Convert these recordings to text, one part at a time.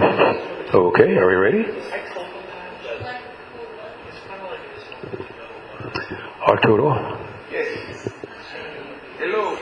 Okay, are we ready? Arturo? Yes. Hello.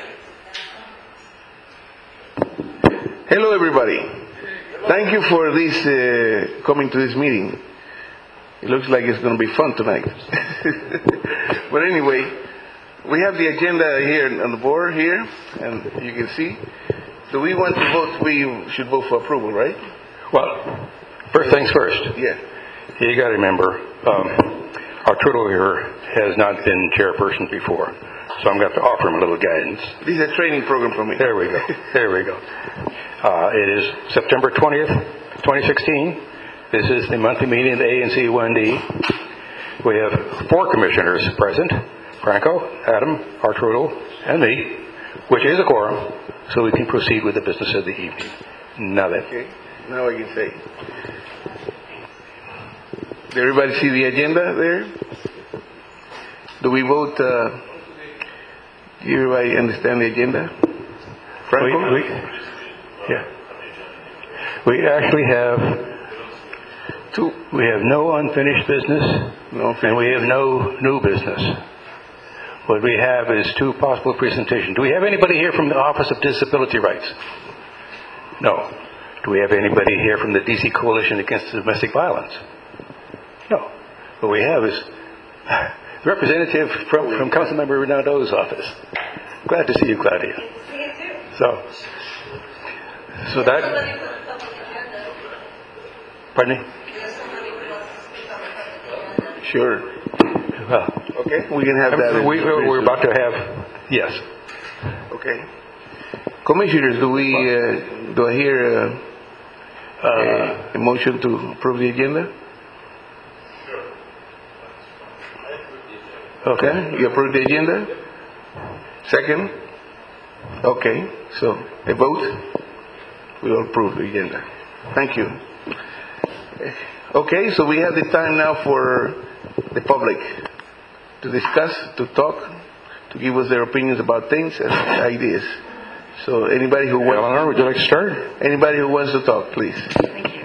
Hello, everybody. Thank you for this coming to this meeting. It looks like it's going to be fun tonight. But anyway, we have the agenda here on the board here, and you can see. Do we want to vote? We should vote for approval, right? Well, first things first. Yeah. You got to remember, Arturo here has not been chairperson before, so I'm going to have to offer him a little guidance. This is a training program for me. There we go. There we go. It is September 20th, 2016. This is the monthly meeting of the ANC 1D. We have 4 commissioners present: Franco, Adam, Arturo, and me, which is a quorum, so we can proceed with the business of the evening. Now then. Okay. Now I can say. Did everybody see the agenda there? Do we vote? Do everybody understand the agenda? Franco? Yeah. We actually have we have no unfinished business, and we have no new business. What we have is 2 possible presentations. Do we have anybody here from the Office of Disability Rights? No. Do we have anybody here from the DC Coalition Against Domestic Violence? No. What we have is a representative from Councilmember Rinaldo's office. Glad to see you, Claudia. So that... Pardon me? Sure. Well, okay, we can have that. We're about to have... Yes. Okay. Commissioners, do I hear a motion to approve the agenda? Okay, you approve the agenda? Second? Okay, so a vote? We will approve the agenda. Thank you. Okay, so we have the time now for the public to discuss, to talk, to give us their opinions about things and ideas. So anybody who wants... Eleanor, would you like to start? Anybody who wants to talk, please. Thank you.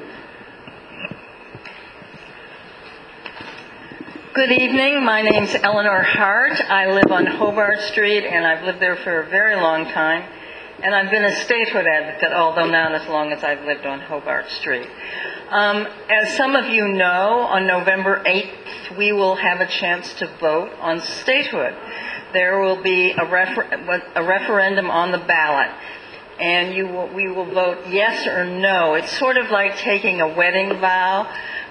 Good evening. My name's Eleanor Hart. I live on Hobart Street, and I've lived there for a very long time. And I've been a statehood advocate, although not as long as I've lived on Hobart Street. As some of you know, on November 8th, we will have a chance to vote on statehood. There will be a referendum on the ballot, and we will vote yes or no. It's sort of like taking a wedding vow.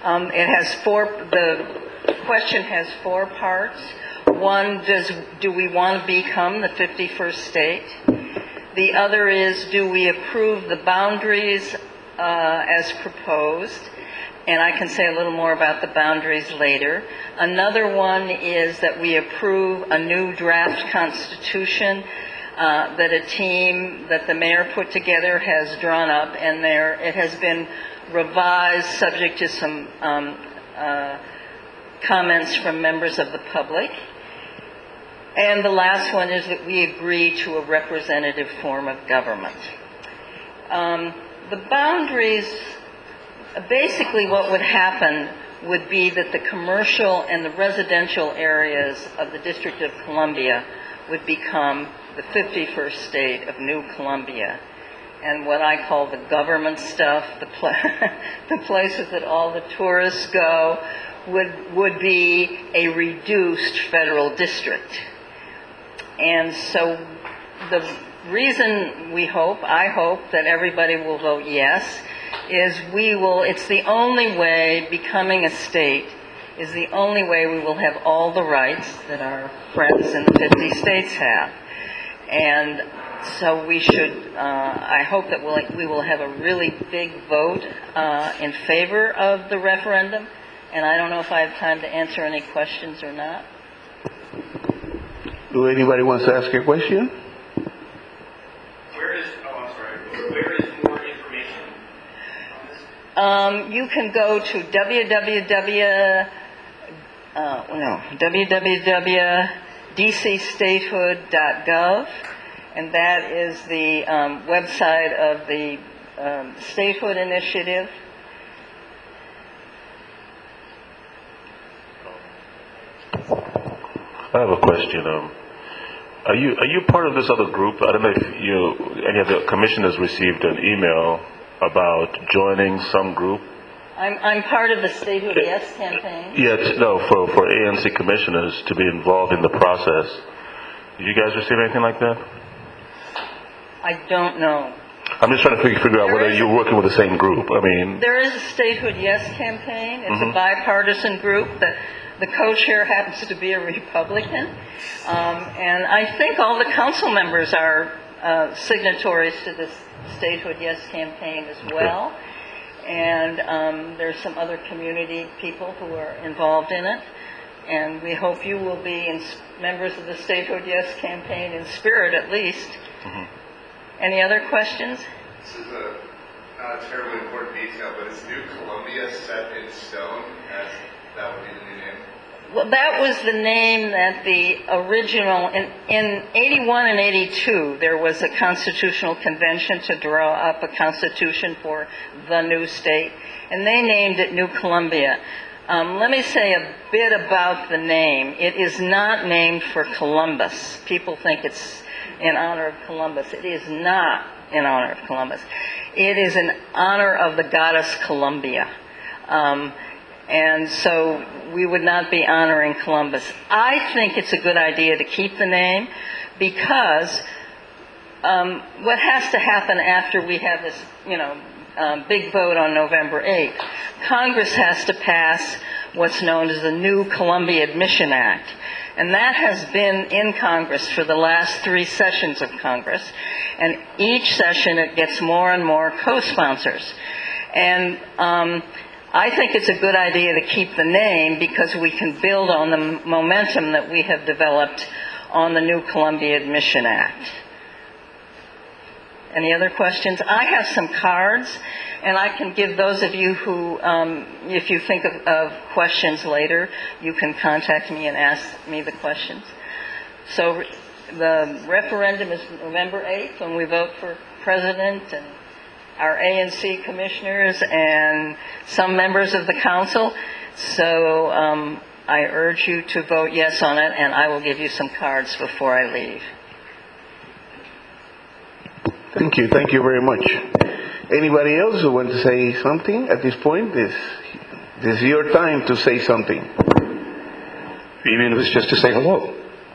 The question has 4 parts. One, do we want to become the 51st state? The other is, do we approve the boundaries as proposed? And I can say a little more about the boundaries later. Another one is that we approve a new draft constitution that a team that the mayor put together has drawn up, and it has been revised subject to some comments from members of the public. And the last one is that we agree to a representative form of government. The boundaries, basically what would happen would be that the commercial and the residential areas of the District of Columbia would become the 51st state of New Columbia. And what I call the government stuff, the places that all the tourists go, would be a reduced federal district. And so the reason I hope that everybody will vote yes, is it's the only way becoming a state is the only way we will have all the rights that our friends in the 50 states have. And so we should, I hope that we will have a really big vote in favor of the referendum. And I don't know if I have time to answer any questions or not. Do anybody wants to ask a question? Where is more information on this? You can go to www.dcstatehood.gov, and that is the website of the statehood initiative. I have a question. Are you part of this other group? I don't know if any of the commissioners received an email about joining some group. I'm part of the Statehood Yes campaign. No, for ANC commissioners to be involved in the process. Did you guys receive anything like that? I don't know. I'm just trying to figure out whether you're working with the same group. I mean, there is a Statehood Yes campaign. It's a bipartisan group. The co-chair happens to be a Republican. And I think all the council members are signatories to this Statehood Yes campaign as well. And there's some other community people who are involved in it. And we hope you will be members of the Statehood Yes campaign in spirit, at least. Any other questions? This is not a terribly important detail, but is New Columbia set in stone as that would be the new name? Well, that was the name that the original, in 81 and 82, there was a constitutional convention to draw up a constitution for the new state, and they named it New Columbia. Let me say a bit about the name. It is not named for Columbus. People think it's in honor of Columbus. It is not in honor of Columbus. It is in honor of the goddess Columbia. And so we would not be honoring Columbus. I think it's a good idea to keep the name because what has to happen after we have this, big vote on November 8th, Congress has to pass what's known as the New Columbia Admission Act. And that has been in Congress for the last 3 sessions of Congress. And each session it gets more and more co-sponsors. And I think it's a good idea to keep the name because we can build on the momentum that we have developed on the New Columbia Admission Act. Any other questions? I have some cards, and I can give those of you who, if you think of questions later, you can contact me and ask me the questions. So the referendum is November 8th when we vote for president and our ANC commissioners and some members of the council. So I urge you to vote yes on it, and I will give you some cards before I leave. Thank you very much. Anybody else who wants to say something at this point? This is your time to say something. Even if it's just to say hello.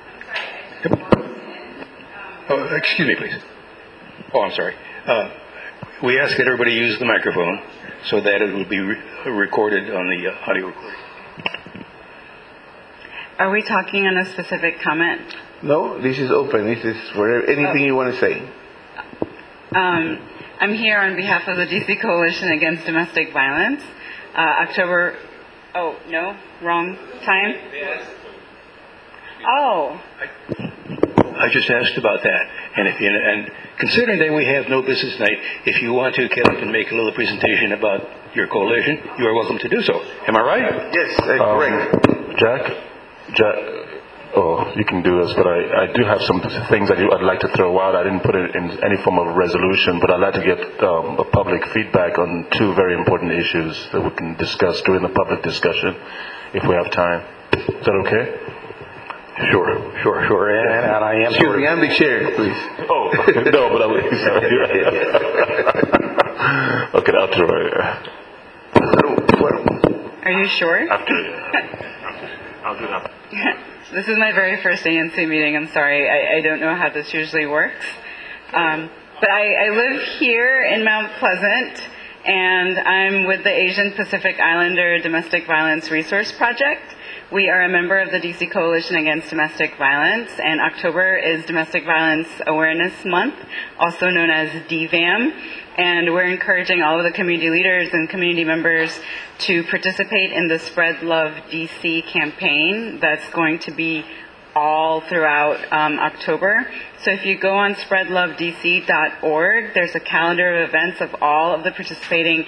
Oh, excuse me, please. Oh, I'm sorry. We ask that everybody use the microphone so that it will be recorded on the audio recording. Are we talking on a specific comment? No, this is open. This is for anything you want to say. I'm here on behalf of the DC Coalition Against Domestic Violence. October... Oh, no? Wrong time? Oh. I just asked about that. And considering that we have no business tonight, if you want to get up and make a little presentation about your coalition, you are welcome to do so. Am I right? Yes, correct. Jack, you can do this, but I do have some things that I'd like to throw out. I didn't put it in any form of resolution, but I'd like to get a public feedback on 2 very important issues that we can discuss during the public discussion if we have time. Is that okay? Sure. And I am... Excuse me, I'm the chair, please. Oh, no, but okay, I'll throw it. Are you sure? After, I'll do that. This is my very first ANC meeting. I'm sorry. I don't know how this usually works. But I live here in Mount Pleasant, and I'm with the Asian Pacific Islander Domestic Violence Resource Project. We are a member of the DC Coalition Against Domestic Violence, and October is Domestic Violence Awareness Month, also known as DVAM. And we're encouraging all of the community leaders and community members to participate in the Spread Love DC campaign that's going to be all throughout October. So if you go on spreadlovedc.org, there's a calendar of events of all of the participating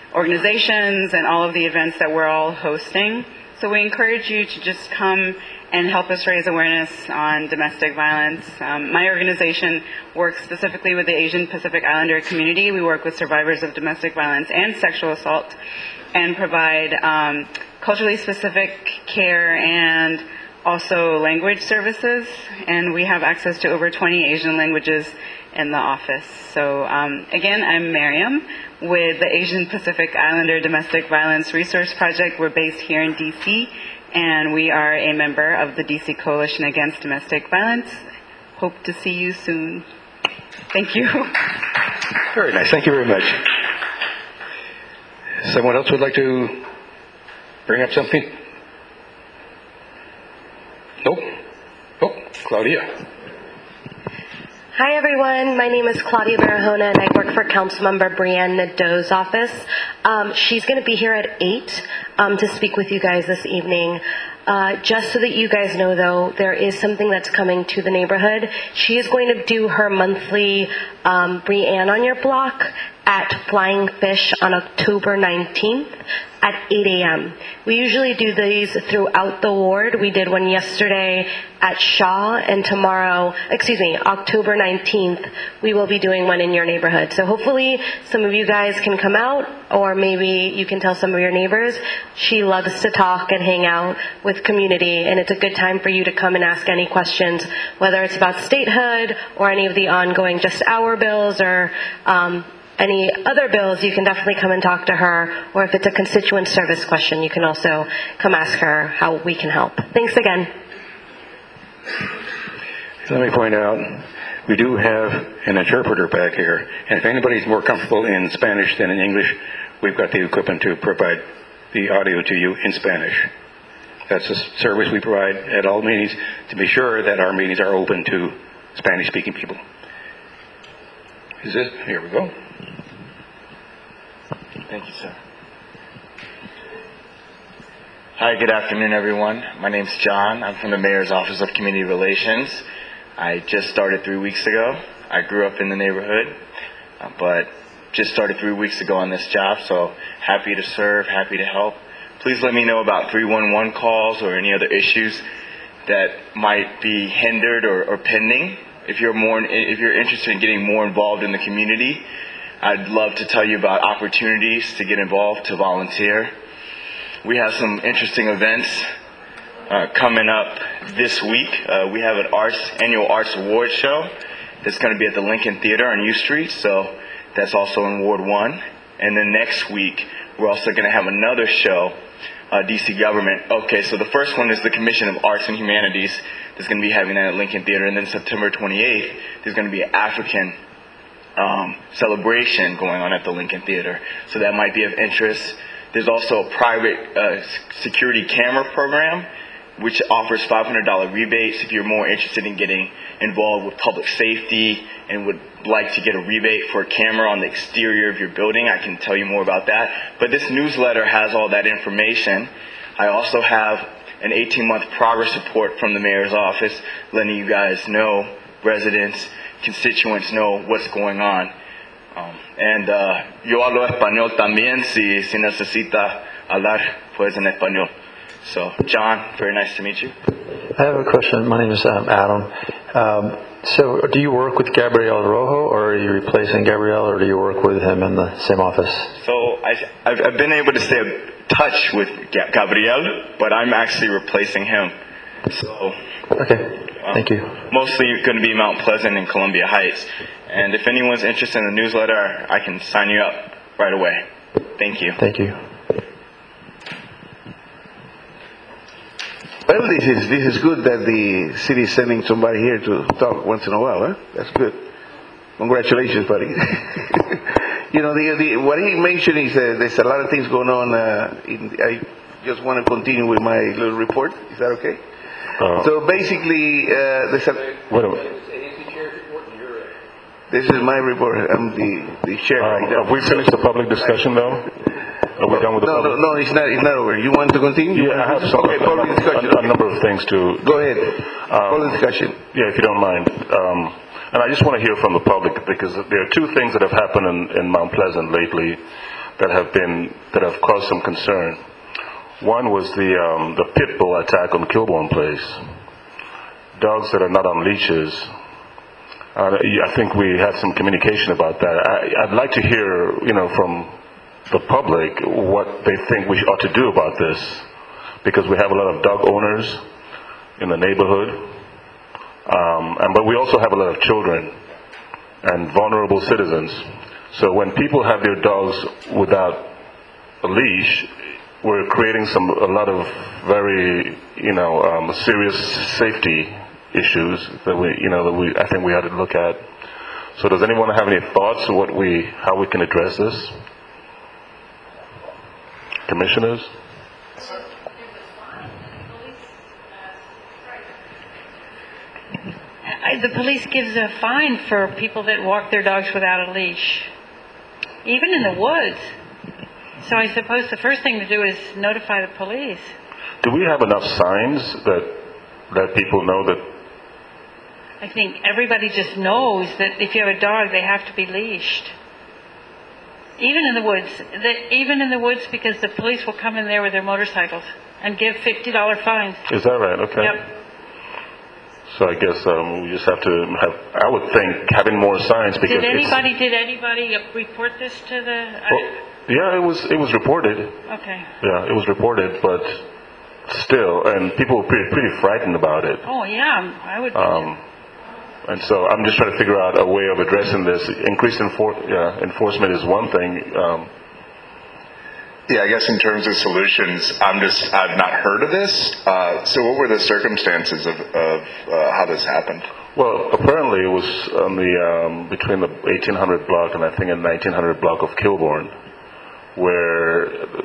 organizations and all of the events that we're all hosting. So we encourage you to just come and help us raise awareness on domestic violence. My organization works specifically with the Asian Pacific Islander community. We work with survivors of domestic violence and sexual assault and provide culturally specific care and also language services. And we have access to over 20 Asian languages in the office. So again, I'm Miriam with the Asian Pacific Islander Domestic Violence Resource Project. We're based here in DC, and we are a member of the DC Coalition Against Domestic Violence. Hope to see you soon. Thank you. Very nice. Thank you very much. Someone else would like to bring up something? Nope. Oh, Claudia. Hi everyone, my name is Claudia Barahona and I work for Councilmember Brianne Nadeau's office. She's going to be here at 8 to speak with you guys this evening. Just so that you guys know though, there is something that's coming to the neighborhood. She is going to do her monthly Brianne on Your Block at Flying Fish on October 19th at 8 a.m. We usually do these throughout the ward. We did one yesterday at Shaw, and October 19th, we will be doing one in your neighborhood. So hopefully some of you guys can come out, or maybe you can tell some of your neighbors. She loves to talk and hang out with community, and it's a good time for you to come and ask any questions, whether it's about statehood or any of the ongoing Just Our bills or any other bills. You can definitely come and talk to her, or if it's a constituent service question, you can also come ask her how we can help. Thanks again. Let me point out, we do have an interpreter back here, and if anybody's more comfortable in Spanish than in English, we've got the equipment to provide the audio to you in Spanish. That's a service we provide at all meetings to be sure that our meetings are open to Spanish-speaking people. Is it? Here we go. Thank you, sir. Hi, good afternoon, everyone. My name's John. I'm from the Mayor's Office of Community Relations. I just started 3 weeks ago. I grew up in the neighborhood, but just started 3 weeks ago on this job, so happy to serve, happy to help. Please let me know about 311 calls or any other issues that might be hindered or pending. If you're interested in getting more involved in the community, I'd love to tell you about opportunities to get involved, to volunteer. We have some interesting events coming up this week. We have an annual Arts Award show that's going to be at the Lincoln Theater on U Street, so that's also in Ward 1. And then next week, we're also going to have another show, DC Government. Okay, so the first one is the Commission of Arts and Humanities. That's going to be having that at Lincoln Theater. And then September 28th, there's going to be an African celebration going on at the Lincoln Theater. So that might be of interest. There's also a private security camera program, which offers $500 rebates if you're more interested in getting involved with public safety and would like to get a rebate for a camera on the exterior of your building. I can tell you more about that. But this newsletter has all that information. I also have an 18-month progress report from the mayor's office letting you guys know, residents, constituents know what's going on. Yo hablo español también si necesita hablar pues en español. So, John, very nice to meet you. I have a question. My name is Adam. So, do you work with Gabriel Rojo, or are you replacing Gabriel, or do you work with him in the same office? So, I've been able to stay in touch with Gabriel, but I'm actually replacing him. So, okay, thank you. Mostly going to be Mount Pleasant and Columbia Heights. And if anyone's interested in the newsletter, I can sign you up right away. Thank you. Thank you. Well, this is good that the city is sending somebody here to talk once in a while, huh? That's good. Congratulations, buddy. You know, what he mentioned is there's a lot of things going on. I just want to continue with my little report. Is that okay? So basically, there's this is my report. I'm the chair right now. Have we finished the public discussion, though? Are we done with the public? No, it's not over. You want to continue? Yeah, I have some, public discussion. A number of things to... Go ahead. Public discussion. Yeah, if you don't mind. And I just want to hear from the public, because there are two things that have happened in Mount Pleasant lately that have caused some concern. One was the pit bull attack on Kilbourne Place. Dogs that are not on leashes. I think we had some communication about that. I'd like to hear, from the public what they think we ought to do about this, because we have a lot of dog owners in the neighborhood, but we also have a lot of children and vulnerable citizens. So when people have their dogs without a leash, we're creating a lot of very, serious safety issues that I think we ought to look at. So does anyone have any thoughts on how we can address this? Commissioners? The police gives a fine for people that walk their dogs without a leash, even in the woods. So I suppose the first thing to do is notify the police. Do we have enough signs that let people know that? I think everybody just knows that if you have a dog, they have to be leashed. Even in the woods, because the police will come in there with their motorcycles and give $50 fines. Is that right? Okay. Yep. So I guess we just have to I would think, having more signs, because Did anybody report this to the... yeah, it was reported. Okay. Yeah, it was reported, but still, and people were pretty frightened about it. Oh, yeah, I would be. And so I'm just trying to figure out a way of addressing this. Increased enforcement is one thing. Yeah, I guess in terms of solutions, I've not heard of this. So what were the circumstances of how this happened? Well, apparently it was on between the 1800 block and I think in 1900 block of Kilbourne, where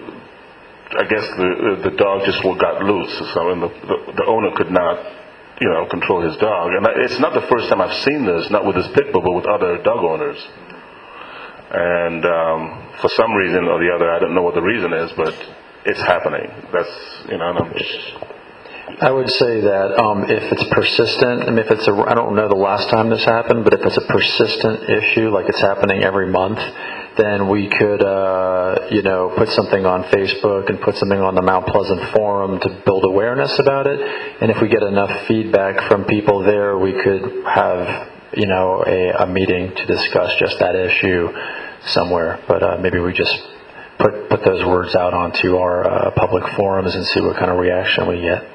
I guess the dog just got loose. So the owner could not, control his dog. And it's not the first time I've seen this, not with this pit bull, but with other dog owners. And for some reason or the other, I don't know what the reason is, but it's happening. That's, and I'm just... I would say that if it's persistent, I don't know the last time this happened, but if it's a persistent issue, like it's happening every month, then we could, put something on Facebook and put something on the Mount Pleasant Forum to build awareness about it. And if we get enough feedback from people there, we could have, a meeting to discuss just that issue somewhere. But maybe we just put those words out onto our public forums and see what kind of reaction we get.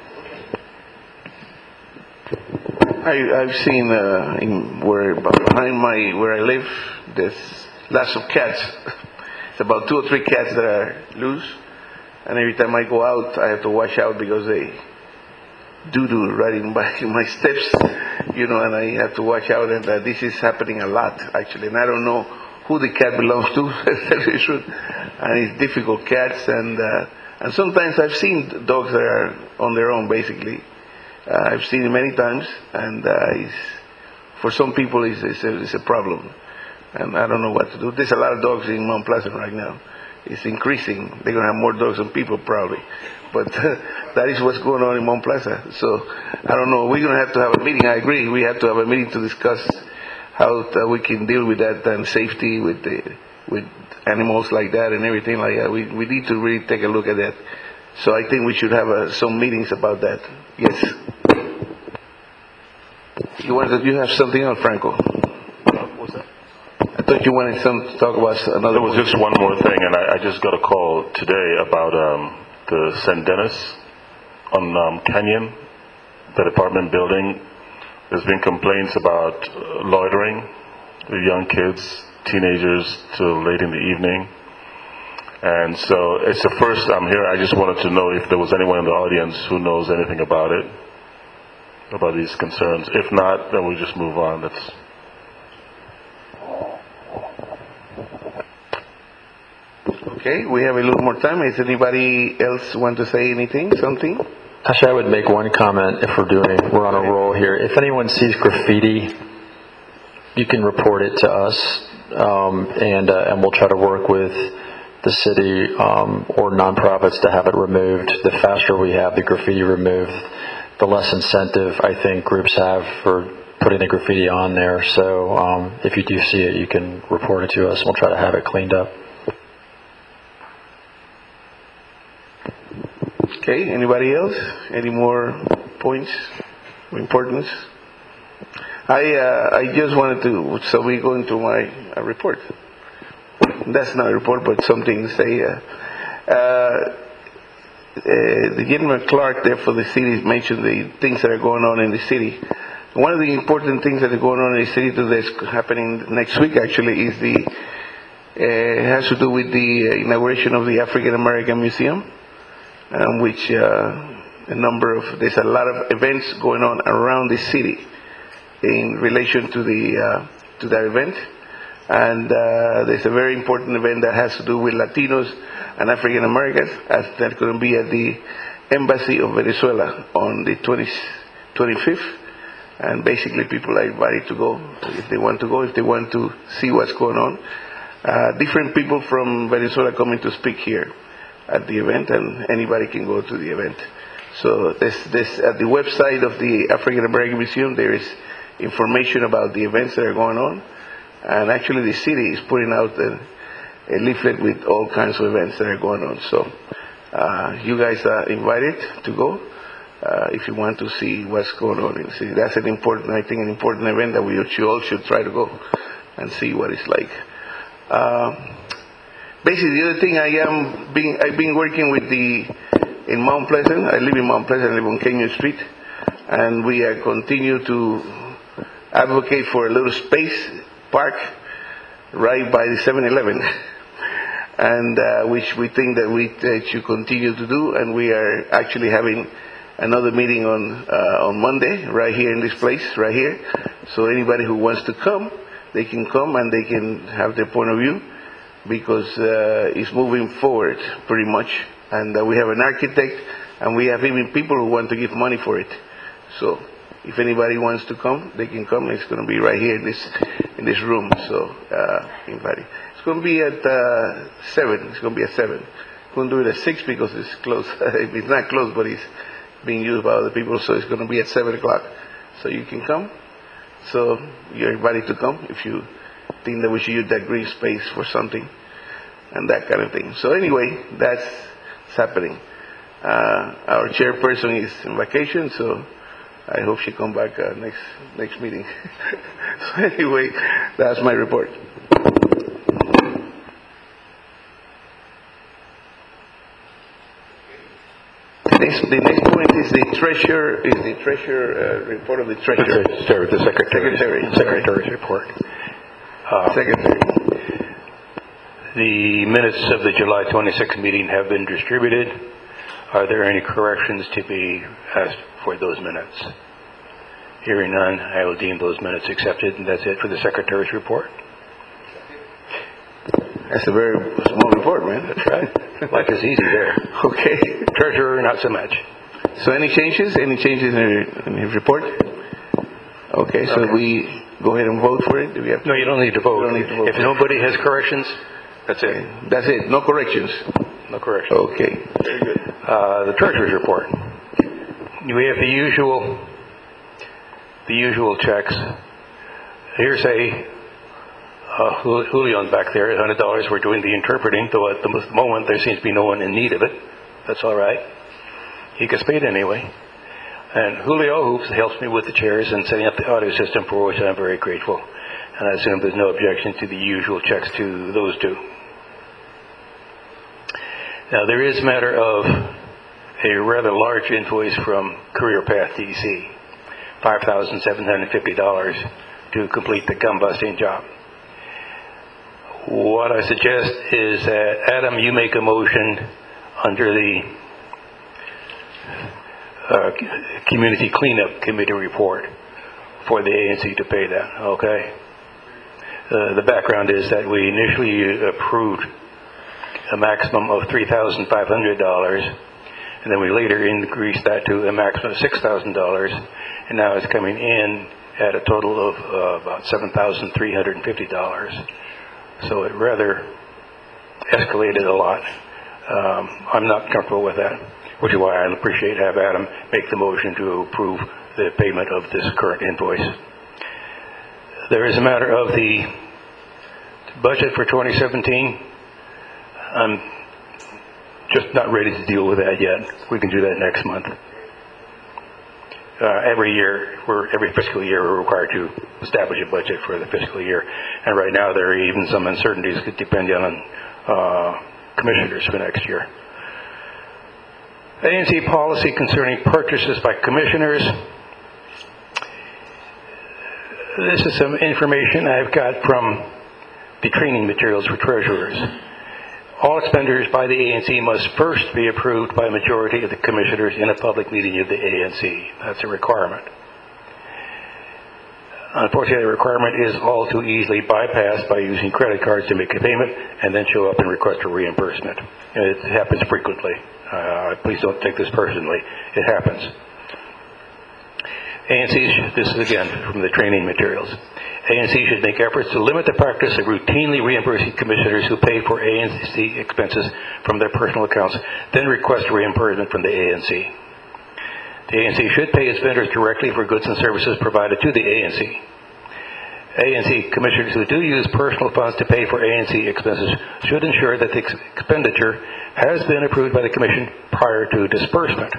I've seen behind where I live, there's lots of cats. It's about 2 or 3 cats that are loose, and every time I go out, I have to watch out because they doo-doo right in my steps, and I have to watch out. And this is happening a lot, actually. And I don't know who the cat belongs to, and it's difficult cats. And sometimes I've seen dogs that are on their own, basically. I've seen it many times, and for some people it's a problem. And I don't know what to do. There's a lot of dogs in Mount Pleasant right now. It's increasing. They're going to have more dogs than people probably. But that is what's going on in Mount Pleasant. So I don't know. We're going to have a meeting. I agree. We have to have a meeting to discuss how we can deal with that and safety with animals like that and everything like that. We need to really take a look at that. So I think we should have some meetings about that. Yes. You have something else, Franco? What's that? I thought you wanted to talk about another. There was just one more thing, and I just got a call today about the St. Denis on Canyon, that apartment building. There's been complaints about loitering with young kids, teenagers, till late in the evening. And so it's the first I'm here. I just wanted to know if there was anyone in the audience who knows anything about it, about these concerns. If not, then we'll just move on. Okay, we have a little more time. Does anybody else want to say anything, something? Actually, I would make one comment if we're on a roll here. If anyone sees graffiti, you can report it to us, and we'll try to work with the city or nonprofits to have it removed. The faster we have the graffiti removed, the less incentive I think groups have for putting the graffiti on there. So if you do see it, you can report it to us, and we'll try to have it cleaned up. Okay, anybody else? Any more points of importance? I just wanted to, so we go into my report. That's not a report, but something to say. The gentleman Clark there for the city mentioned the things that are going on in the city. One of the important things that are going on in the city that's happening next week actually is has to do with the inauguration of the African American Museum, which there's a lot of events going on around the city in relation to that event. And there's a very important event that has to do with Latinos and African Americans that's going to be at the Embassy of Venezuela on the 25th. And basically people are invited to go if they want to see what's going on. Different people from Venezuela coming to speak here at the event, and anybody can go to the event. So this at the website of the African American Museum, there is information about the events that are going on. And actually the city is putting out a leaflet with all kinds of events that are going on. So you guys are invited to go if you want to see what's going on in the city. That's an important event that we all should try to go and see what it's like. Basically, the other thing I've been working with in Mount Pleasant. I live in Mount Pleasant, I live on Kenyon Street, and we continue to advocate for a little space park right by the 7-Eleven, and which we think that we should continue to do. And we are actually having another meeting on Monday right here in this place right here. So anybody who wants to come, they can come and they can have their point of view, because it's moving forward pretty much. And we have an architect, and we have even people who want to give money for it. So if anybody wants to come, they can come. It's going to be right here in this room. So anybody. It's going to be at 7. It's going to be at 7. We're going to do it at 6 because it's closed. It's not closed, but it's being used by other people. So it's going to be at 7 o'clock. So you can come. So you're invited to come if you think that we should use that green space for something and that kind of thing. So anyway, that's happening. Our chairperson is on vacation, so I hope she come back next meeting. So anyway, that's my report. The next point is the treasurer report of the treasurer. The secretary's report. Secretary. The minutes of the July 26th meeting have been distributed. Are there any corrections to be asked for those minutes? Hearing none, I will deem those minutes accepted, and that's it for the secretary's report. That's a very small report, man. That's right. Life is easy there. Okay. Treasurer, not so much. So any changes? Any changes in his report? Okay, so we go ahead and vote for it? Do we have to? No, you don't need to vote. You don't need to vote. If nobody has corrections, that's it. That's it. No corrections. No corrections. Okay. Very good. The treasurer's report. We have the usual checks. Here's Julio's back there at $100. We're doing the interpreting, though at the moment there seems to be no one in need of it. That's all right. He gets paid anyway. And Julio, who helps me with the chairs and setting up the audio system, for which I'm very grateful. And I assume there's no objection to the usual checks to those two. Now, there is a matter of a rather large invoice from Career Path DC, $5,750 to complete the gum busting job. What I suggest is that, Adam, you make a motion under the Community Cleanup Committee report for the ANC to pay that, okay? The background is that we initially approved a maximum of $3,500, and then we later increased that to a maximum of $6,000, and now it's coming in at a total of about $7,350. So it rather escalated a lot. I'm not comfortable with that, which is why I appreciate have Adam make the motion to approve the payment of this current invoice. There is a matter of the budget for 2017. I'm just not ready to deal with that yet. We can do that next month. Every fiscal year, we're required to establish a budget for the fiscal year. And right now, there are even some uncertainties depending on commissioners for next year. ANC policy concerning purchases by commissioners. This is some information I've got from the training materials for treasurers. All expenditures by the ANC must first be approved by a majority of the commissioners in a public meeting of the ANC. That's a requirement. Unfortunately, the requirement is all too easily bypassed by using credit cards to make a payment and then show up and request a reimbursement. It happens frequently. Please don't take this personally. It happens. ANC, this is again from the training materials. ANC should make efforts to limit the practice of routinely reimbursing commissioners who pay for ANC expenses from their personal accounts, then request reimbursement from the ANC. The ANC should pay its vendors directly for goods and services provided to the ANC. ANC commissioners who do use personal funds to pay for ANC expenses should ensure that the expenditure has been approved by the Commission prior to disbursement.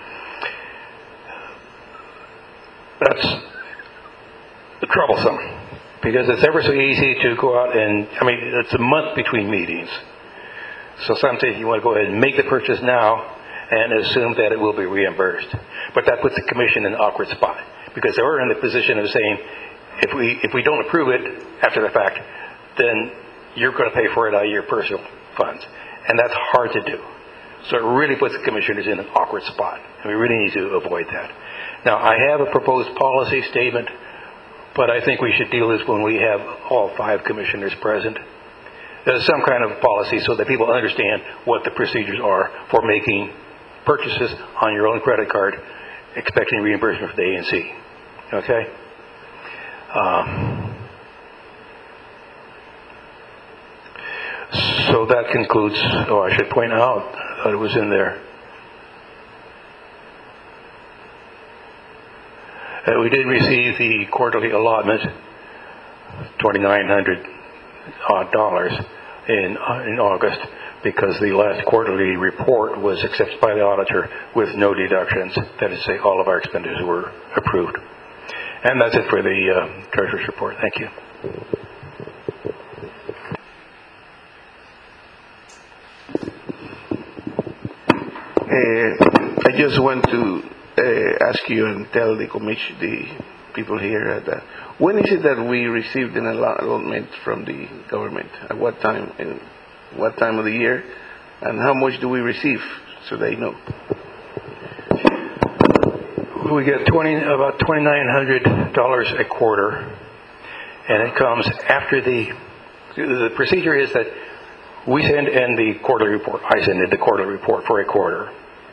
That's troublesome, because it's ever so easy to go out and, it's a month between meetings. So sometimes you want to go ahead and make the purchase now and assume that it will be reimbursed. But that puts the Commission in an awkward spot, because they're in the position of saying, if we don't approve it after the fact, then you're going to pay for it out of your personal funds. And that's hard to do. So it really puts the commissioners in an awkward spot. And we really need to avoid that. Now, I have a proposed policy statement, but I think we should deal with this when we have all 5 commissioners present. There's some kind of policy so that people understand what the procedures are for making purchases on your own credit card, expecting reimbursement from the ANC. Okay? So that concludes, I should point out that it was in there. We did receive the quarterly allotment, $2,900 odd in August, because the last quarterly report was accepted by the auditor with no deductions. That is to say, all of our expenditures were approved. And that's it for the Treasurer's report. Thank you. I just want to ask you and tell the commission, the people here, that when is it that we received an allotment from the government? At what time? And what time of the year? And how much do we receive, so they know? We get about $2,900 a quarter, and it comes after the procedure is that we send in the quarterly report. I send in the quarterly report for a quarter.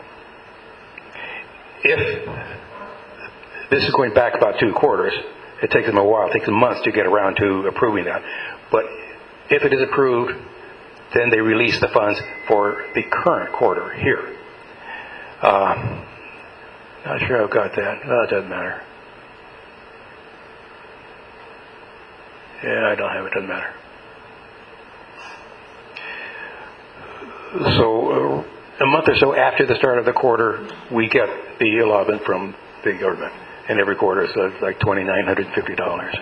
If this is going back about 2 quarters, it takes them a while. It takes them months to get around to approving that. But if it is approved, then they release the funds for the current quarter here. Not sure I've got that. Well, it doesn't matter. Yeah, I don't have it. Doesn't matter. So a month or so after the start of the quarter, we get the allotment from the government. And every quarter, so it's like $2,950.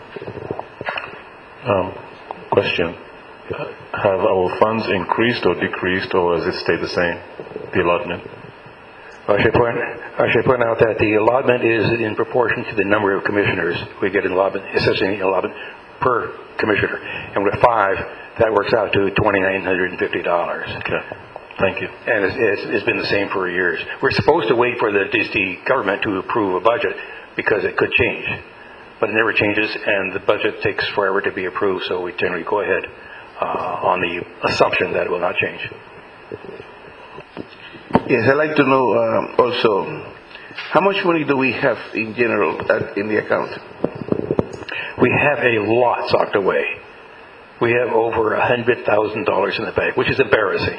Question. Have our funds increased or decreased, or has it stayed the same, the allotment? I should point out that the allotment is in proportion to the number of commissioners. We get an allotment, essentially an allotment per commissioner. And with 5, that works out to $2,950. Okay. Thank you. And it's been the same for years. We're supposed to wait for the government to approve a budget because it could change. But it never changes, and the budget takes forever to be approved, so we generally go ahead on the assumption that it will not change. Yes, I'd like to know also, how much money do we have in general in the account? We have a lot socked away. We have over $100,000 in the bank, which is embarrassing.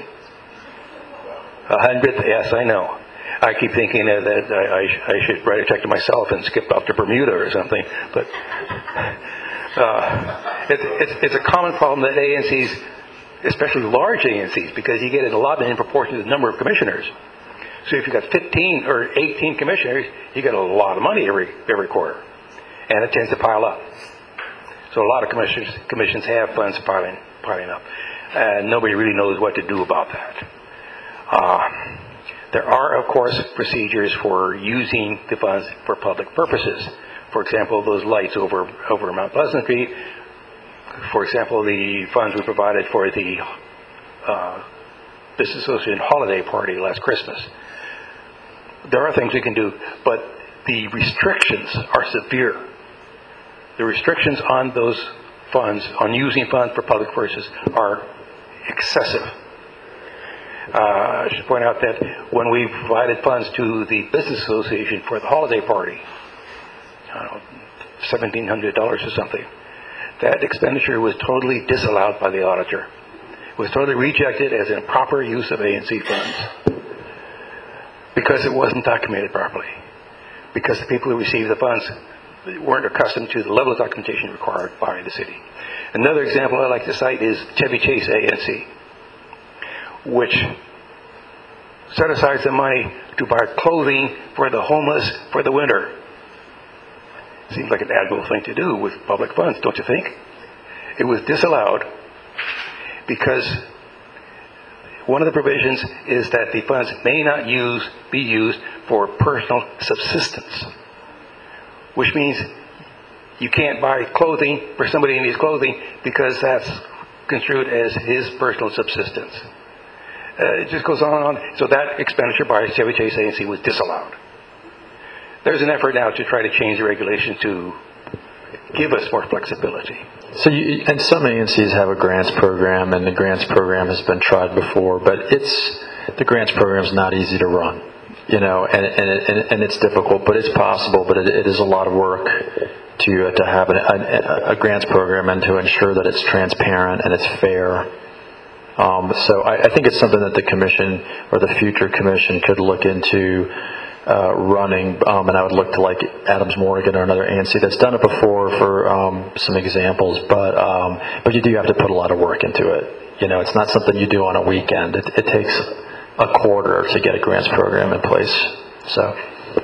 100, yes, I know. I keep thinking that I should write a check to myself and skip off to Bermuda or something, but it's a common problem that ANCs especially large ANCs, because you get it a lot in proportion to the number of commissioners. So if you've got 15 or 18 commissioners, you get a lot of money every quarter, and it tends to pile up. So a lot of commissions have funds piling up, and nobody really knows what to do about that. There are, of course, procedures for using the funds for public purposes. For example, those lights over Mount Pleasant Street. For example, the funds we provided for the Business Association holiday party last Christmas. There are things we can do, but the restrictions are severe. The restrictions on those funds, on using funds for public purposes, are excessive. I should point out that when we provided funds to the Business Association for the holiday party, I don't know, $1,700 or something, that expenditure was totally disallowed by the auditor. It was totally rejected as improper use of ANC funds because it wasn't documented properly, because the people who received the funds weren't accustomed to the level of documentation required by the city. Another example I like to cite is Chevy Chase ANC, which set aside some money to buy clothing for the homeless for the winter. Seems like an admirable thing to do with public funds, don't you think? It was disallowed because one of the provisions is that the funds may not be used for personal subsistence, which means you can't buy clothing for somebody who needs clothing because that's construed as his personal subsistence. It just goes on and on. So that expenditure by Chevy Chase ANC was disallowed. There's an effort now to try to change the regulation to give us more flexibility. So, and some ANCs have a grants program, and the grants program has been tried before, but the grants program is not easy to run, and it's difficult, but it's possible. But it is a lot of work to have a grants program and to ensure that it's transparent and it's fair. So I think it's something that the commission or the future commission could look into running, and I would look to like Adams Morgan or another ANC that's done it before for some examples. But you do have to put a lot of work into it. It's not something you do on a weekend. It takes a quarter to get a grants program in place. So,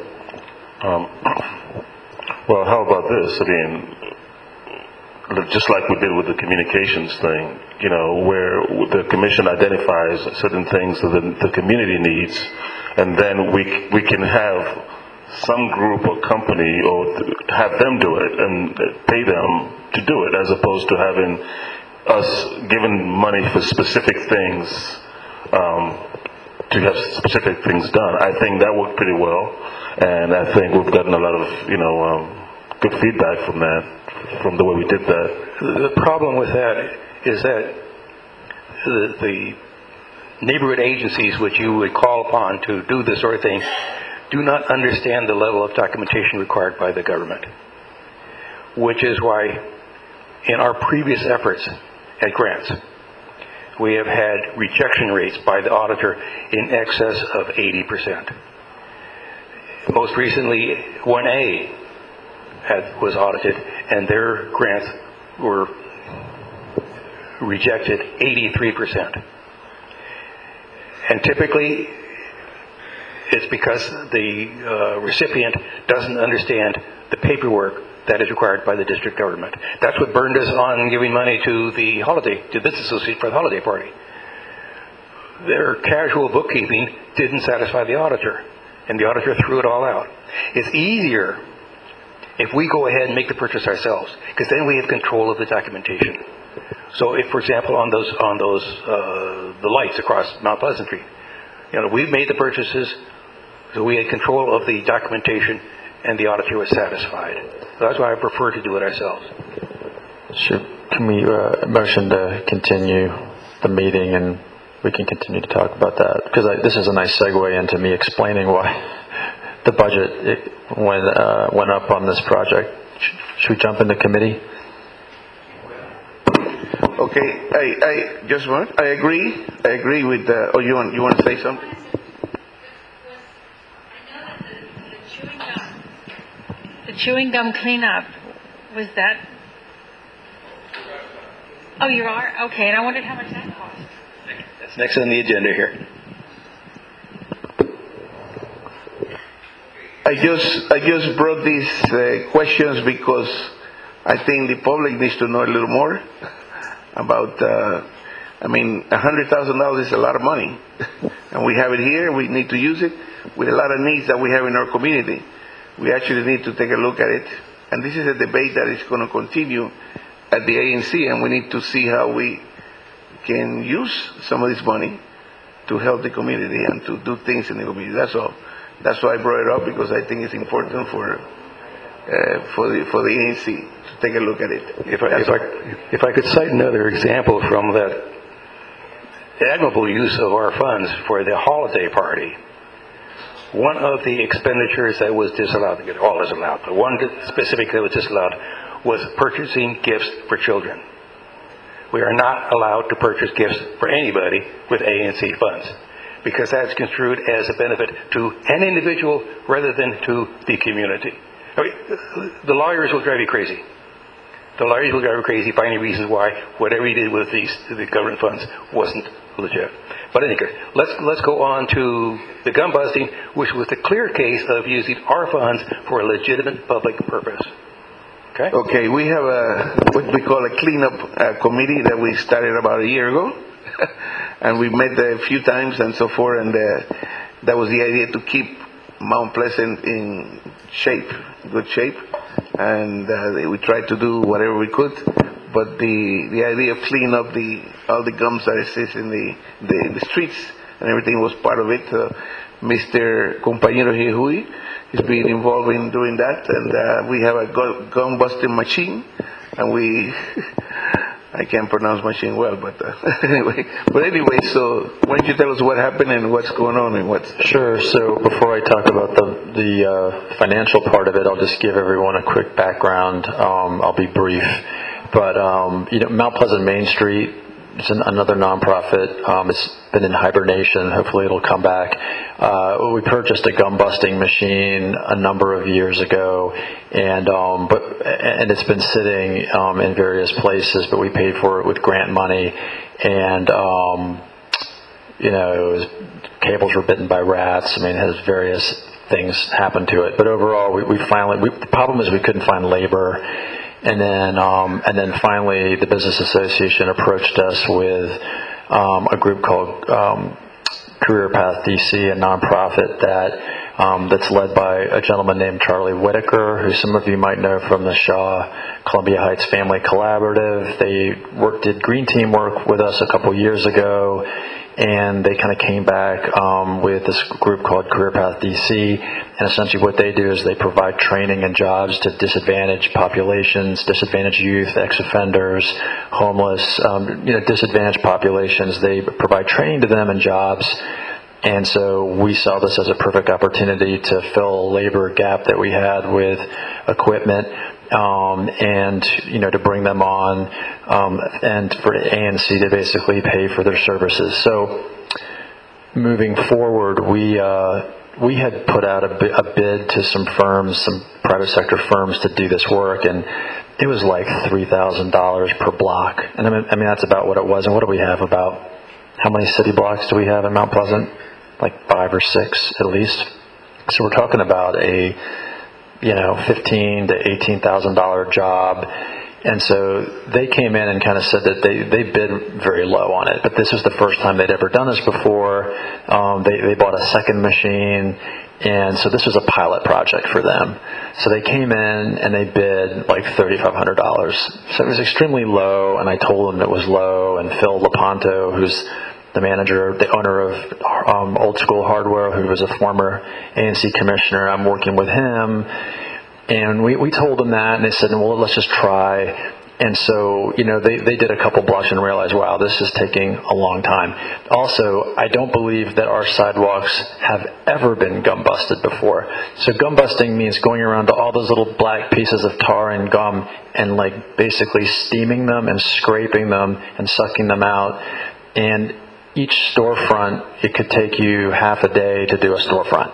well, how about this? I mean, just like we did with the communications thing, where the commission identifies certain things that the community needs, and then we can have some group or company or have them do it and pay them to do it, as opposed to having us giving money for specific things to have specific things done. I think that worked pretty well, and I think we've gotten a lot of good feedback from that, from the way we did that. The problem with that is that the neighborhood agencies which you would call upon to do this sort of thing do not understand the level of documentation required by the government, which is why in our previous efforts at grants, we have had rejection rates by the auditor in excess of 80%. Most recently, 1A was audited, and their grants were rejected 83%. And typically, it's because the recipient doesn't understand the paperwork that is required by the district government. That's what burned us on giving money to the Business Association for the holiday party. Their casual bookkeeping didn't satisfy the auditor, and the auditor threw it all out. It's easier if we go ahead and make the purchase ourselves, because then we have control of the documentation. So if, for example, on those the lights across Mount Pleasant Street, we've made the purchases, so we had control of the documentation, and the auditor was satisfied. So that's why I prefer to do it ourselves. Sure. Can we motion to continue the meeting, and we can continue to talk about that? Because this is a nice segue into me explaining why the budget went up on this project. Should we jump into committee? Okay, I agree with. You want to say something? The chewing gum cleanup, was that? Oh, you are? Okay, and I wondered how much that cost. That's next on the agenda here. I just brought these questions because I think the public needs to know a little more about, $100,000 is a lot of money. And we have it here, we need to use it with a lot of needs that we have in our community. We actually need to take a look at it. And this is a debate that is going to continue at the ANC, and we need to see how we can use some of this money to help the community and to do things in the community. That's all. That's why I brought it up, because I think it's important for the ANC to take a look at it. If I could cite another example from that admirable use of our funds for the holiday party. One of the expenditures that was disallowed, all is allowed, but one specifically that was disallowed was purchasing gifts for children. We are not allowed to purchase gifts for anybody with ANC funds, because that's construed as a benefit to an individual rather than to the community. The lawyers will drive you crazy. The lawyers will drive you crazy finding reasons why whatever you did with the government funds wasn't legit. But anyway, let's go on to the gun busting, which was the clear case of using our funds for a legitimate public purpose. Okay, we have what we call a cleanup committee that we started about a year ago. And we met a few times and so forth, and that was the idea, to keep Mount Pleasant in good shape. And we tried to do whatever we could, but the idea of cleaning up all the gums that exist in the streets and everything was part of it. Mr. Compañero Hihui is being involved in doing that, and we have a gun busting machine, and I can't pronounce machine well, but anyway. So why don't you tell us what happened and what's going on and what's... Sure. So before I talk about the financial part of it, I'll just give everyone a quick background. I'll be brief. But, Mount Pleasant Main Street is another nonprofit. It's been in hibernation. Hopefully it'll come back. We purchased a gun busting machine a number of years ago, and it's been sitting in various places, but we paid for it with grant money, and cables were bitten by rats. It has various things happen to it. But overall, the problem is we couldn't find labor. And then finally, the Business Association approached us with a group called Career Path DC, a nonprofit that's led by a gentleman named Charlie Whitaker, who some of you might know from the Shaw Columbia Heights Family Collaborative. They did green team work with us a couple years ago, and they kind of came back with this group called Career Path DC. And essentially what they do is they provide training and jobs to disadvantaged populations, disadvantaged youth, ex-offenders, homeless, disadvantaged populations. They provide training to them and jobs. And so we saw this as a perfect opportunity to fill a labor gap that we had with equipment, and to bring them on, and for ANC to basically pay for their services. So moving forward, we had put out a bid to some firms, some private sector firms, to do this work, and it was like $3,000 per block. And that's about what it was. And what do we have? About how many city blocks do we have in Mount Pleasant? Like 5 or 6 at least. So we're talking about a $15,000 to $18,000 job. And so they came in and kind of said that they bid very low on it. But this was the first time they'd ever done this before. They bought a second machine, and so this was a pilot project for them. So they came in and they bid like $3,500. So it was extremely low, and I told them it was low. And Phil Lepanto, who's the manager, the owner of Old School Hardware, who was a former ANC commissioner, I'm working with him. And we told them that, and they said, well, let's just try. And so, they did a couple blocks and realized, wow, this is taking a long time. Also, I don't believe that our sidewalks have ever been gum busted before. So gum busting means going around to all those little black pieces of tar and gum and basically steaming them and scraping them and sucking them out. And each storefront, it could take you half a day to do a storefront.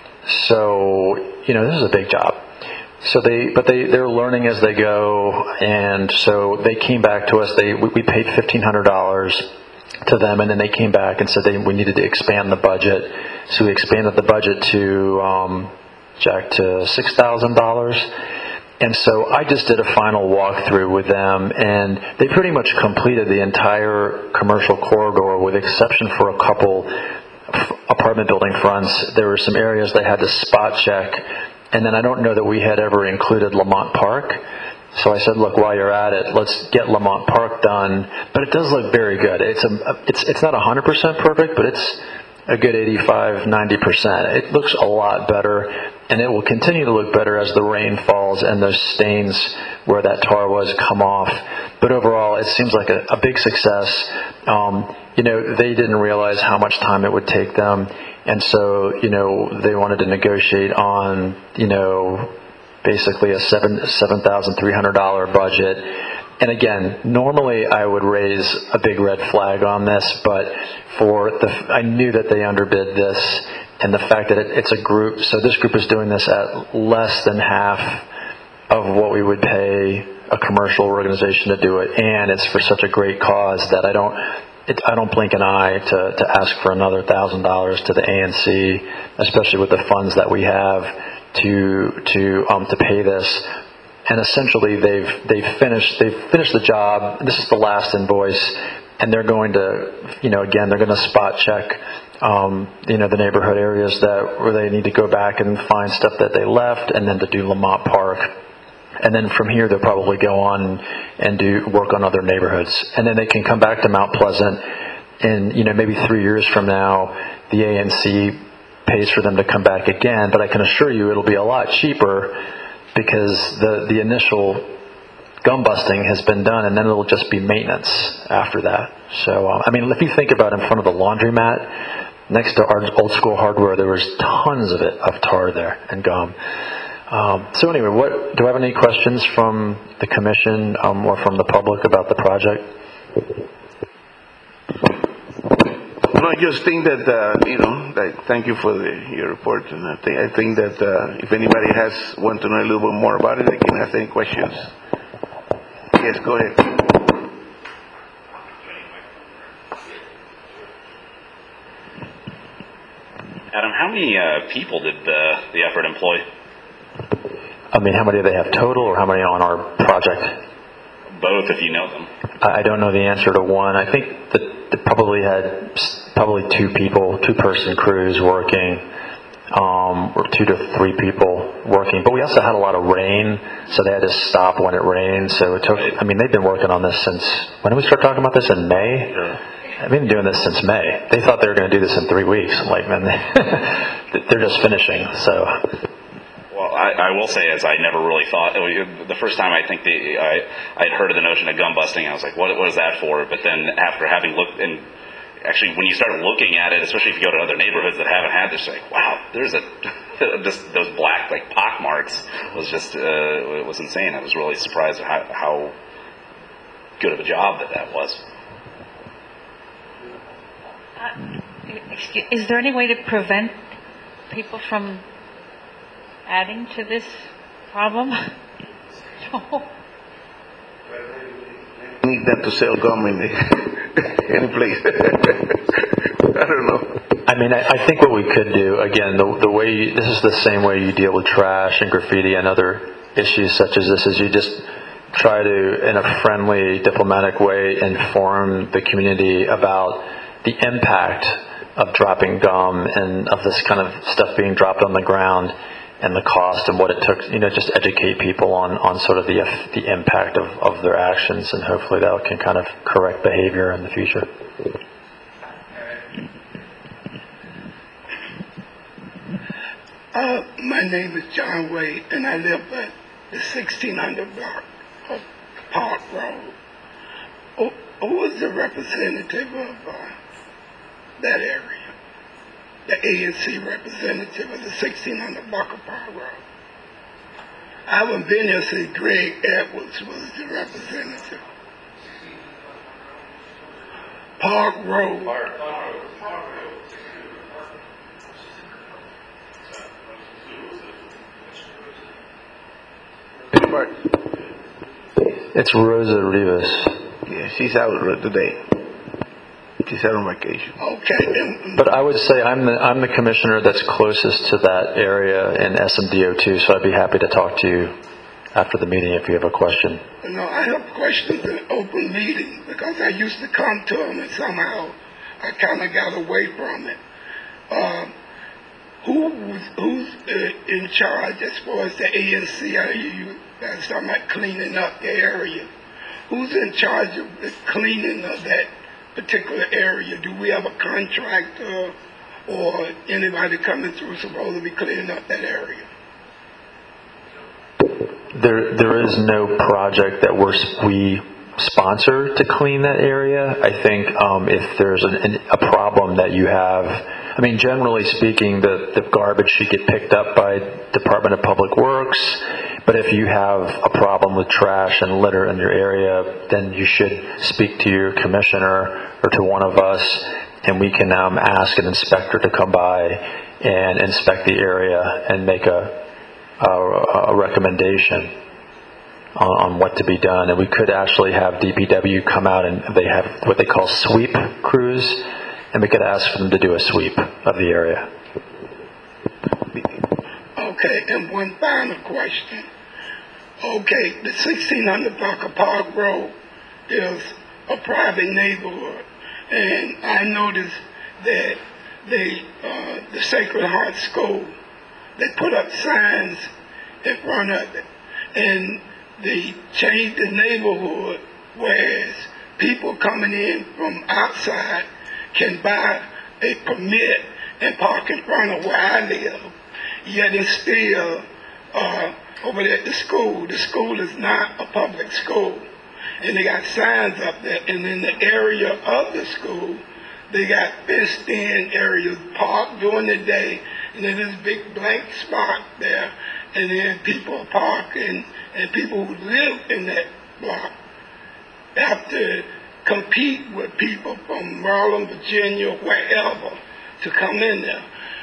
So, this is a big job. So they're learning as they go, and so they came back to us. We paid $1,500 to them, and then they came back and said we needed to expand the budget. So we expanded the budget to Jack to $6,000. And so I just did a final walkthrough with them, and they pretty much completed the entire commercial corridor with exception for a couple apartment building fronts. There were some areas they had to spot check, and then I don't know that we had ever included Lamont Park. So I said, look, while you're at it, let's get Lamont Park done. But it does look very good. It's not 100% perfect, but it's a good 85-90%. It looks a lot better, and it will continue to look better as the rain falls and those stains where that tar was come off. But overall, it seems like a big success. They didn't realize how much time it would take them, and so they wanted to negotiate on basically a $7,300 budget. And again, normally I would raise a big red flag on this, but I knew that they underbid this, and the fact that it's a group, so this group is doing this at less than half of what we would pay a commercial organization to do it, and it's for such a great cause that I don't blink an eye to ask for another $1,000 to the ANC, especially with the funds that we have to pay this. And essentially, they've finished the job. This is the last invoice, and they're going to, again, they're going to spot check, the neighborhood areas where they need to go back and find stuff that they left, and then to do Lamont Park. And then from here, they'll probably go on and do work on other neighborhoods, and then they can come back to Mount Pleasant, and maybe 3 years from now, the ANC pays for them to come back again. But I can assure you, it'll be a lot cheaper, because the initial gum busting has been done, and then it'll just be maintenance after that. So, if you think about in front of the laundromat, next to our Old School Hardware, there was tons of tar there and gum. So anyway, do I have any questions from the commission or from the public about the project? No, I just think that, thank you for your report, and I think that if anybody wants to know a little bit more about it, they can ask any questions. Yes, go ahead. Adam, how many people did the effort employ? How many do they have total, or how many on our project? Both, if you know them. I don't know the answer to one. I think that they probably had two-person crews working, or 2 to 3 people working. But we also had a lot of rain, so they had to stop when it rained. So it took. They've been working on this since when did we start talking about this? In May. Sure. I've been doing this since May. They thought they were going to do this in 3 weeks. I'm like, man, they're just finishing. So. Well, I will say, as I never really thought, the first time I think I'd heard of the notion of gum busting, I was like, what is that for? But then after having looked, and actually when you start looking at it, especially if you go to other neighborhoods that haven't had this, like, wow, there's just those black, like, pock marks was just, it was insane. I was really surprised at how good of a job that was. Is there any way to prevent people from adding to this problem? No. Need them to sell gum in any place. I don't know. I think what we could do, again, the way this is the same way you deal with trash and graffiti and other issues such as this, is you just try to, in a friendly, diplomatic way, inform the community about the impact of dropping gum and of this kind of stuff being dropped on the ground, and the cost and what it took, just educate people on sort of the impact of their actions, and hopefully that can kind of correct behavior in the future. My name is John Wade, and I live at the 1600 block of Park Road. Who is the representative of that area? The ANC representative of the 1600 block of Park Road. I haven't been here since Greg Edwards was the representative. Park Road. It's Rosa Rivas. Yeah, she's out today. which is out on vacation. Okay. But I would say I'm the commissioner that's closest to that area in SMDO2, so I'd be happy to talk to you after the meeting if you have a question. No, I have questions in open meeting because I used to come to them and somehow I kind of got away from it. Who's in charge as far as the ANC? I hear you guys talking about cleaning up the area. Who's in charge of the cleaning of that particular area? Do we have a contractor or anybody coming through supposed to be cleaning up that area? There is no project that we sponsor to clean that area. I think if there's a problem that you have, I mean, generally speaking, the garbage should get picked up by Department of Public Works. But if you have a problem with trash and litter in your area, then you should speak to your commissioner or to one of us, and we can ask an inspector to come by and inspect the area and make a recommendation on what to be done. And we could actually have DPW come out, and they have what they call sweep crews, and we could ask for them to do a sweep of the area. Okay, and one final question. Okay, the 1600 block of Park Road is a private neighborhood, and I noticed that the Sacred Heart School, they put up signs in front of it, and they changed the neighborhood, whereas people coming in from outside can buy a permit and park in front of where I live. Yet it's still over there at the school. The school is not a public school, and they got signs up there. And in the area of the school, they got fenced-in areas parked during the day, and then this big blank spot there, and then people parking, and people who live in that block have to compete with people from Maryland, Virginia, wherever, to come in there.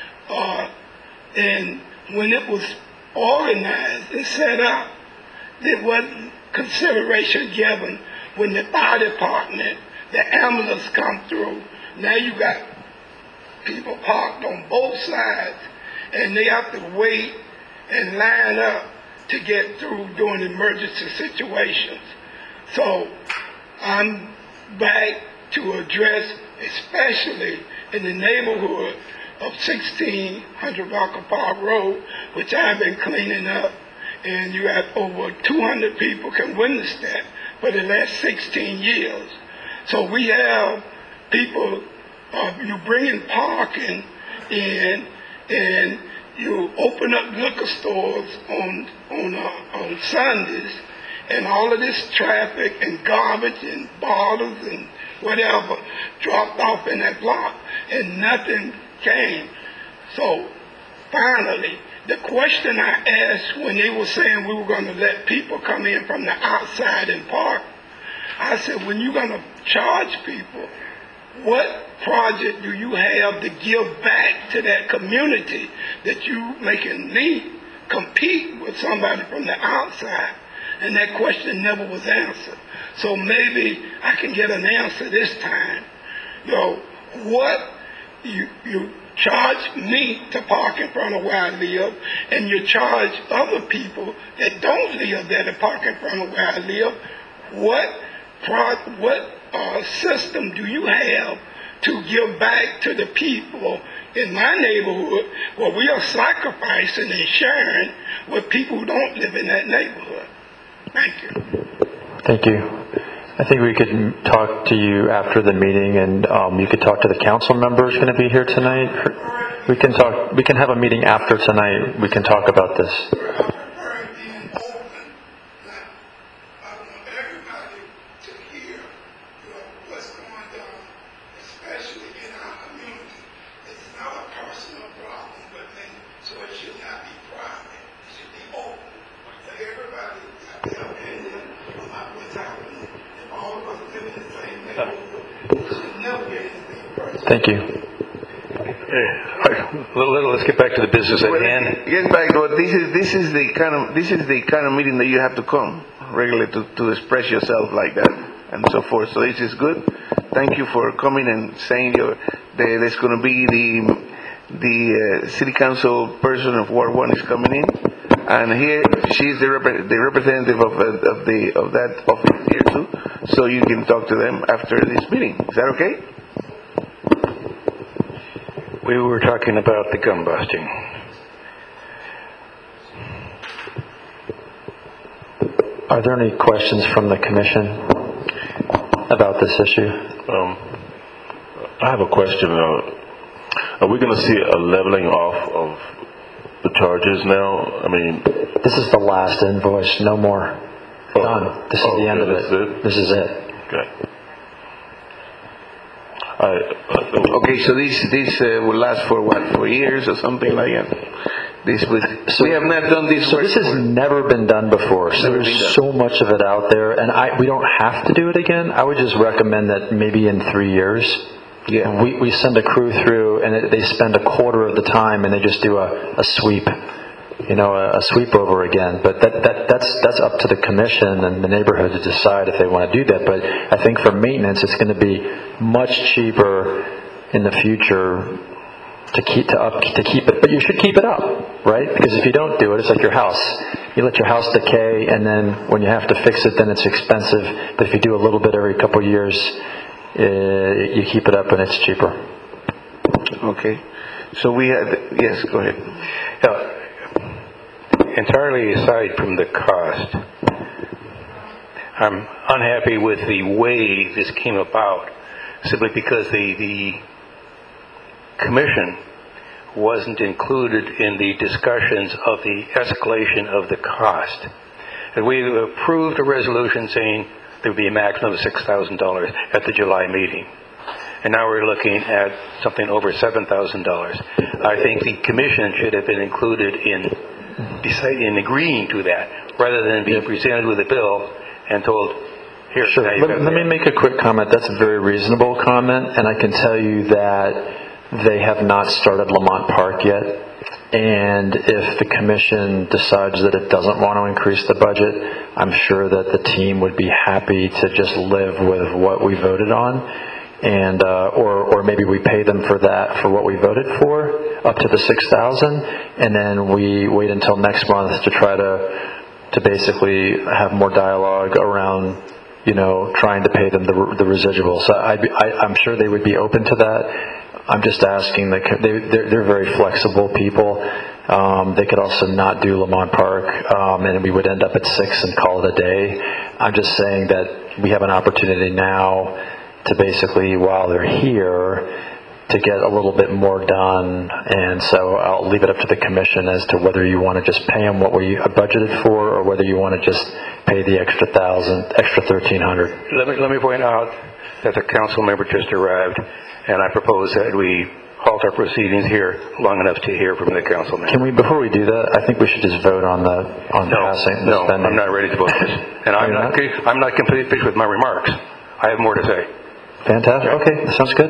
And when it was organized and set up, there wasn't consideration given when the fire department, the ambulance come through. Now you got people parked on both sides, and they have to wait and line up to get through during emergency situations. So I'm back to address, especially in the neighborhood of 1600 Rocker Park Road, which I've been cleaning up, and you have over 200 people can witness that for the last 16 years. So we have people, you bring in parking in, and you open up liquor stores on Sundays, and all of this traffic and garbage and bottles and whatever dropped off in that block, and nothing came. So finally, the question I asked when they were saying we were going to let people come in from the outside and park, I said, when you're going to charge people, what project do you have to give back to that community that you making me compete with somebody from the outside? And that question never was answered. So maybe I can get an answer this time. What you charge me to park in front of where I live, and you charge other people that don't live there to park in front of where I live. What system do you have to give back to the people in my neighborhood where we are sacrificing and sharing with people who don't live in that neighborhood? Thank you. Thank you. I think we could talk to you after the meeting, and you could talk to the council members going to be here tonight. We can have a meeting after tonight. We can talk about this. Thank you. Let's get back to the business at hand. Get back, but this is the kind of meeting that you have to come regularly to express yourself like that and so forth. So this is good. thank you for coming and saying there's going to be the city council person of Ward 1 is coming in, and here she's the representative of that office here too, so you can talk to them after this meeting. Is that okay? We were talking about the gum busting. Are there any questions from the commission about this issue? I have a question. Are we going to see a leveling off of the charges now? I mean, this is the last invoice. No more. Done. This is the end of it. This is it. Okay. Okay, so this will last for what? 4 years or something like that? We have not done this. So this has never been done before. So there's so much of it out there, and we don't have to do it again. I would just recommend that maybe in 3 years, we send a crew through, and they spend a quarter of the time, and they just do a sweep, a sweep over again. But that's up to the commission and the neighborhood to decide if they want to do that. But I think for maintenance, it's going to be much cheaper in the future to keep it, but you should keep it up, right? Because if you don't do it, it's like your house. You let your house decay, and then when you have to fix it, then it's expensive. But if you do a little bit every couple of years, you keep it up, and it's cheaper. Okay. So we had, yes, go ahead. Entirely aside from the cost, I'm unhappy with the way this came about, simply because the commission wasn't included in the discussions of the escalation of the cost. And we approved a resolution saying there would be a maximum of $6,000 at the July meeting. And now we're looking at something over $7,000. I think the commission should have been included in agreeing to that, rather than being presented with a bill and told, here, sure. Let me make a quick comment. That's a very reasonable comment, and I can tell you that they have not started Lamont Park yet, and if the commission decides that it doesn't want to increase the budget, I'm sure that the team would be happy to just live with what we voted on, and or maybe we pay them for what we voted for, up to the $6,000, and then we wait until next month to try to basically have more dialogue around trying to pay them the residual. So I'm sure they would be open to that. I'm just asking they're very flexible people. They could also not do Lamont Park, and we would end up at 6 and call it a day. I'm just saying that we have an opportunity now to basically, while they're here, to get a little bit more done. And so I'll leave it up to the commission as to whether you want to just pay them what we budgeted for, or whether you want to just pay the extra $1,300. Let me point out that the council member just arrived, and I propose that we halt our proceedings here long enough to hear from the council member. Can we, before we do that, I think we should just vote on passing the spending. No, I'm not ready to vote this. And I'm not completely finished with my remarks. I have more to say. Fantastic. Okay, that sounds good.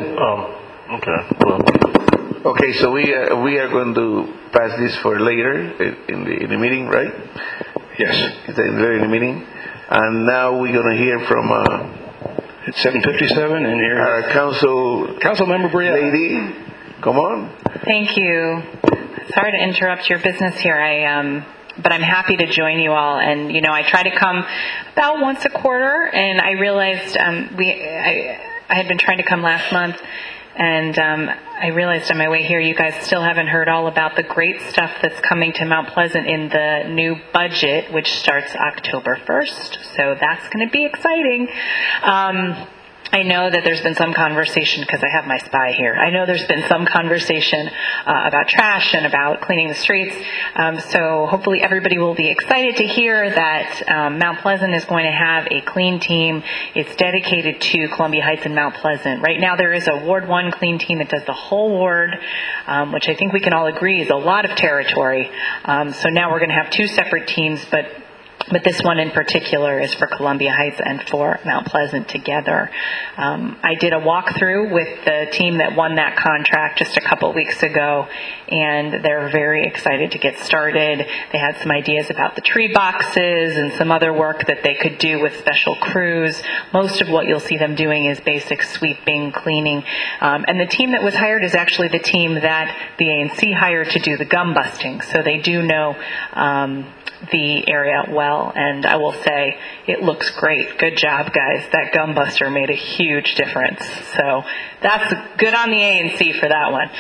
Okay, so we are going to pass this for later in the meeting, right? Yes. Later in the meeting. And now we're going to hear from it's 7:57, and here our council member Brianna. Lady, come on. Thank you. Sorry to interrupt your business here. But I'm happy to join you all. And I try to come about once a quarter, and I realized I had been trying to come last month, and I realized on my way here you guys still haven't heard all about the great stuff that's coming to Mount Pleasant in the new budget, which starts October 1st. So that's going to be exciting. I know that there's been some conversation, because I have my spy here. I know there's been some conversation about trash and about cleaning the streets. So hopefully everybody will be excited to hear that Mount Pleasant is going to have a clean team. It's dedicated to Columbia Heights and Mount Pleasant. Right now there is a Ward 1 clean team that does the whole ward, which I think we can all agree is a lot of territory. So now we're going to have two separate teams, but But this one in particular is for Columbia Heights and for Mount Pleasant together. I did a walkthrough with the team that won that contract just a couple weeks ago, and they're very excited to get started. They had some ideas about the tree boxes and some other work that they could do with special crews. Most of what you'll see them doing is basic sweeping, cleaning. And the team that was hired is actually the team that the ANC hired to do the gum busting. So they do know the area well, and I will say it looks great. Good job, guys. That gum buster made a huge difference. So that's good on the ANC for that one.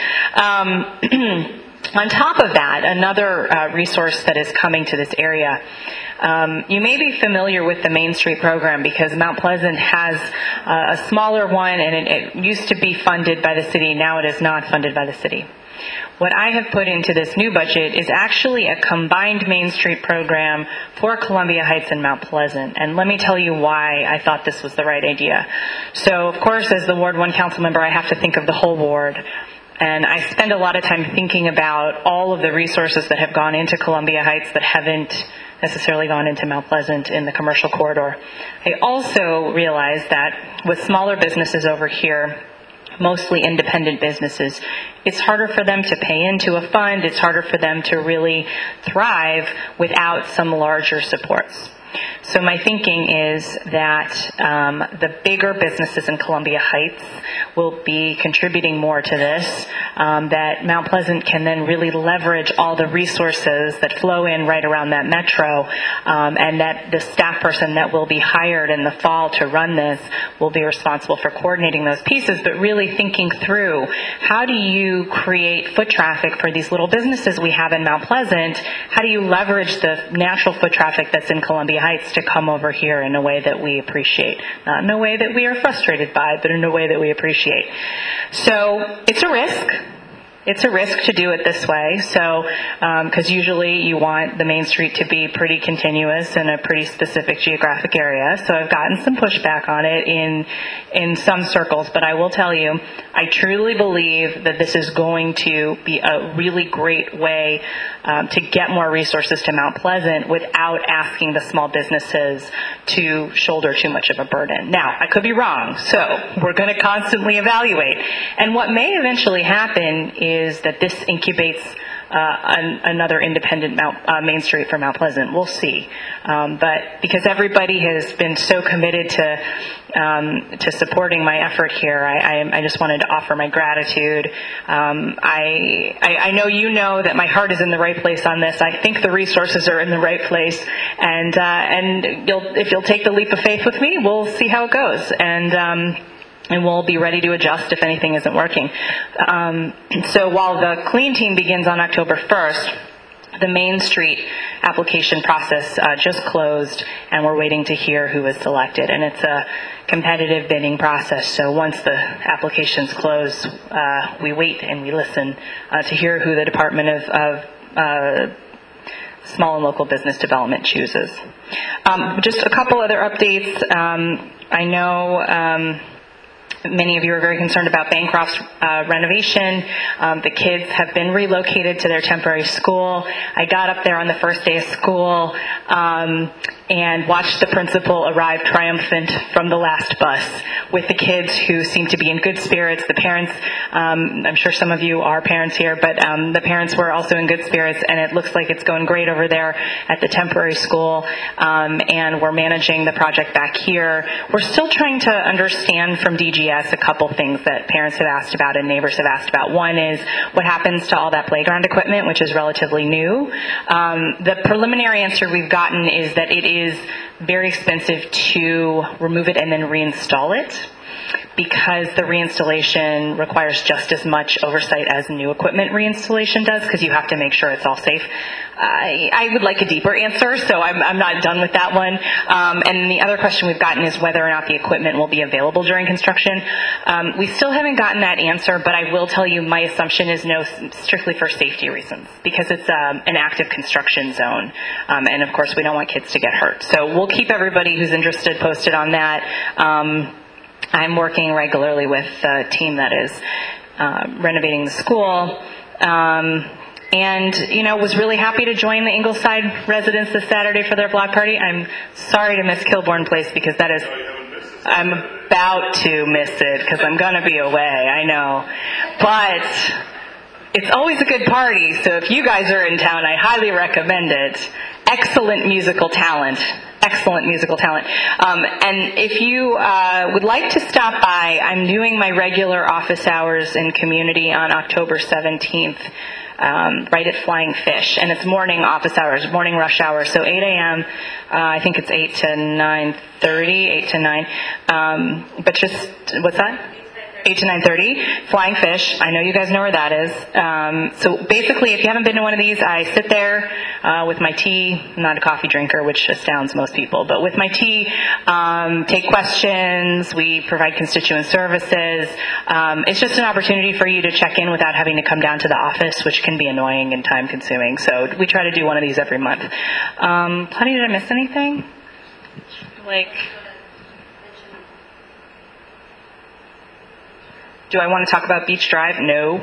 On top of that, another resource that is coming to this area, you may be familiar with the Main Street program because Mount Pleasant has a smaller one, and it used to be funded by the city. Now it is not funded by the city. What I have put into this new budget is actually a combined Main Street program for Columbia Heights and Mount Pleasant. And let me tell you why I thought this was the right idea. So, of course, as the Ward 1 council member, I have to think of the whole ward. And I spend a lot of time thinking about all of the resources that have gone into Columbia Heights that haven't necessarily gone into Mount Pleasant in the commercial corridor. I also realize that with smaller businesses over here, mostly independent businesses, it's harder for them to pay into a fund. It's harder for them to really thrive without some larger supports. So my thinking is that the bigger businesses in Columbia Heights will be contributing more to this, that Mount Pleasant can then really leverage all the resources that flow in right around that metro, and that the staff person that will be hired in the fall to run this will be responsible for coordinating those pieces, but really thinking through how do you create foot traffic for these little businesses we have in Mount Pleasant? How do you leverage the natural foot traffic that's in Columbia Heights to come over here in a way that we appreciate? Not in a way that we are frustrated by, but in a way that we appreciate. So it's a risk. It's a risk to do it this way. So, because usually you want the Main Street to be pretty continuous in a pretty specific geographic area. So I've gotten some pushback on it in some circles, but I will tell you, I truly believe that this is going to be a really great way to get more resources to Mount Pleasant without asking the small businesses to shoulder too much of a burden. Now, I could be wrong, so we're going to constantly evaluate. And what may eventually happen is that this incubates another independent Main Street for Mount Pleasant. We'll see. But because everybody has been so committed to supporting my effort here, I just wanted to offer my gratitude. I know you know that my heart is in the right place on this. I think the resources are in the right place, and if you'll take the leap of faith with me, we'll see how it goes. And we'll be ready to adjust if anything isn't working. So while the CLEAN team begins on October 1st, the Main Street application process just closed, and we're waiting to hear who is selected. And it's a competitive bidding process, so once the applications close, we wait and we listen to hear who the Department of Small and Local Business Development chooses. Just a couple other updates. I know many of you are very concerned about Bancroft's renovation. The kids have been relocated to their temporary school. I got up there on the first day of school and watched the principal arrive triumphant from the last bus with the kids who seem to be in good spirits. The parents, I'm sure some of you are parents here, but the parents were also in good spirits, and it looks like it's going great over there at the temporary school, and we're managing the project back here. We're still trying to understand from DGS a couple things that parents have asked about and neighbors have asked about. One is what happens to all that playground equipment, which is relatively new. The preliminary answer we've gotten is that it is very expensive to remove it and then reinstall it, because the reinstallation requires just as much oversight as new equipment reinstallation does, because you have to make sure it's all safe. I would like a deeper answer, so I'm not done with that one. And the other question we've gotten is whether or not the equipment will be available during construction. We still haven't gotten that answer, but I will tell you my assumption is no, strictly for safety reasons, because it's an active construction zone. And of course, we don't want kids to get hurt. So we'll keep everybody who's interested posted on that. I'm working regularly with the team that is renovating the school. and, was really happy to join the Ingleside residents this Saturday for their block party. I'm sorry to miss Kilbourne Place because I'm about to miss it because I'm going to be away, I know. But it's always a good party, so if you guys are in town, I highly recommend it. Excellent musical talent. And if you would like to stop by, I'm doing my regular office hours in community on October 17th. Right at Flying Fish, and it's morning office hours, morning rush hour, so 8 a.m., I think it's 8 to 9:30, 8 to 9, but just, what's that? 8 to 9:30, Flying Fish. I know you guys know where that is. So basically, if you haven't been to one of these, I sit there with my tea. I'm not a coffee drinker, which astounds most people, but with my tea, take questions. We provide constituent services. It's just an opportunity for you to check in without having to come down to the office, which can be annoying and time-consuming. So we try to do one of these every month. Honey, did I miss anything? Do I want to talk about Beach Drive? No.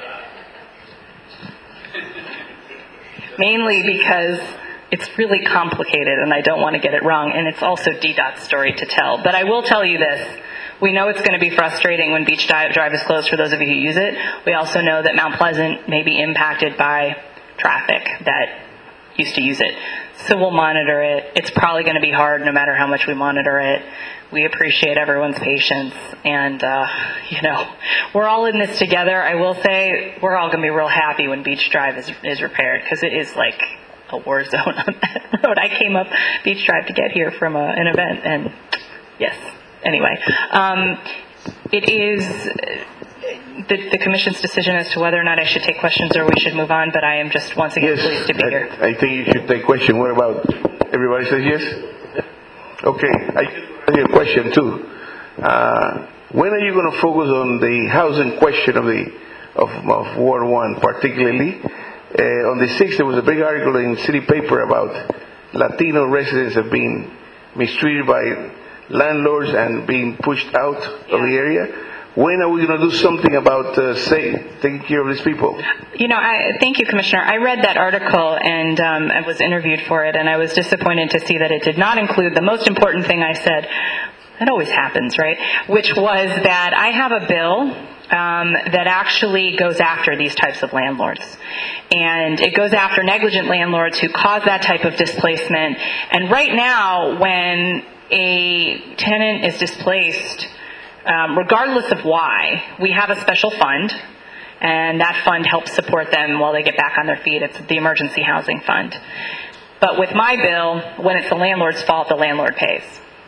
Mainly because it's really complicated and I don't want to get it wrong, and it's also DDOT's story to tell. But I will tell you this. We know it's going to be frustrating when Beach Drive is closed for those of you who use it. We also know that Mount Pleasant may be impacted by traffic that used to use it. So we'll monitor it. It's probably going to be hard no matter how much we monitor it. We appreciate everyone's patience, and, we're all in this together. I will say we're all going to be real happy when Beach Drive is repaired, because it is like a war zone on that road. I came up Beach Drive to get here from an event, and yes. Anyway, it is the Commission's decision as to whether or not I should take questions or we should move on, but I am just once again pleased to be here. I think you should take question. What about everybody says yes? Okay, I just have a question too. When are you going to focus on the housing question of Ward 1 particularly? On the 6th there was a big article in City Paper about Latino residents have been mistreated by landlords and being pushed out of the area. When are we going to do something about taking care of these people? Thank you, Commissioner. I read that article and I was interviewed for it, and I was disappointed to see that it did not include the most important thing I said. It always happens, right? Which was that I have a bill that actually goes after these types of landlords. And it goes after negligent landlords who cause that type of displacement. And right now, when a tenant is displaced, regardless of why, we have a special fund, and that fund helps support them while they get back on their feet. It's the Emergency Housing Fund. But with my bill, when it's the landlord's fault, the landlord pays.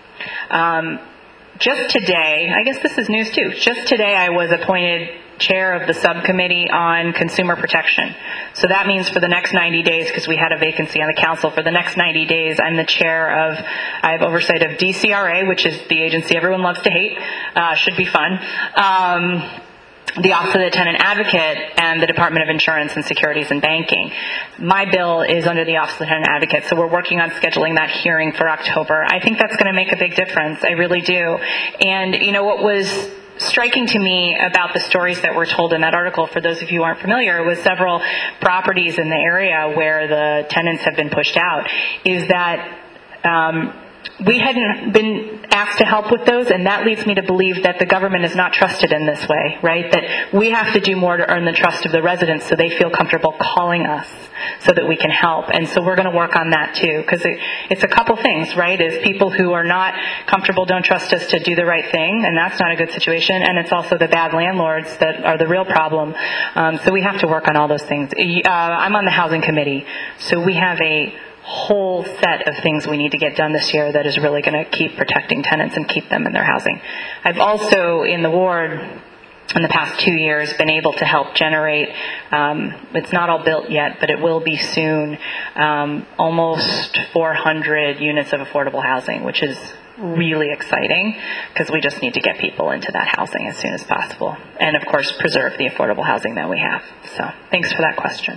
Just today, I guess this is news too, just today I was appointed chair of the subcommittee on consumer protection. So that means for the next 90 days, because we had a vacancy on the council, for the next 90 days I'm the chair of, I have oversight of DCRA, which is the agency everyone loves to hate, should be fun, the Office of the Tenant Advocate, and the Department of Insurance and Securities and Banking. My bill is under the Office of the Tenant Advocate, so we're working on scheduling that hearing for October. I think that's going to make a big difference. I really do. And, what was striking to me about the stories that were told in that article, for those of you who aren't familiar, was several properties in the area where the tenants have been pushed out, is that we hadn't been asked to help with those, and that leads me to believe that the government is not trusted in this way, right? That we have to do more to earn the trust of the residents so they feel comfortable calling us so that we can help. And so we're going to work on that too, because it's a couple things, right? Is people who are not comfortable don't trust us to do the right thing, and that's not a good situation. And it's also the bad landlords that are the real problem. So we have to work on all those things. I'm on the housing committee, so we have a whole set of things we need to get done this year that is really going to keep protecting tenants and keep them in their housing. I've also, in the ward, in the past 2 years, been able to help generate, it's not all built yet, but it will be soon, almost 400 units of affordable housing, which is really exciting because we just need to get people into that housing as soon as possible. And, of course, preserve the affordable housing that we have. So thanks for that question.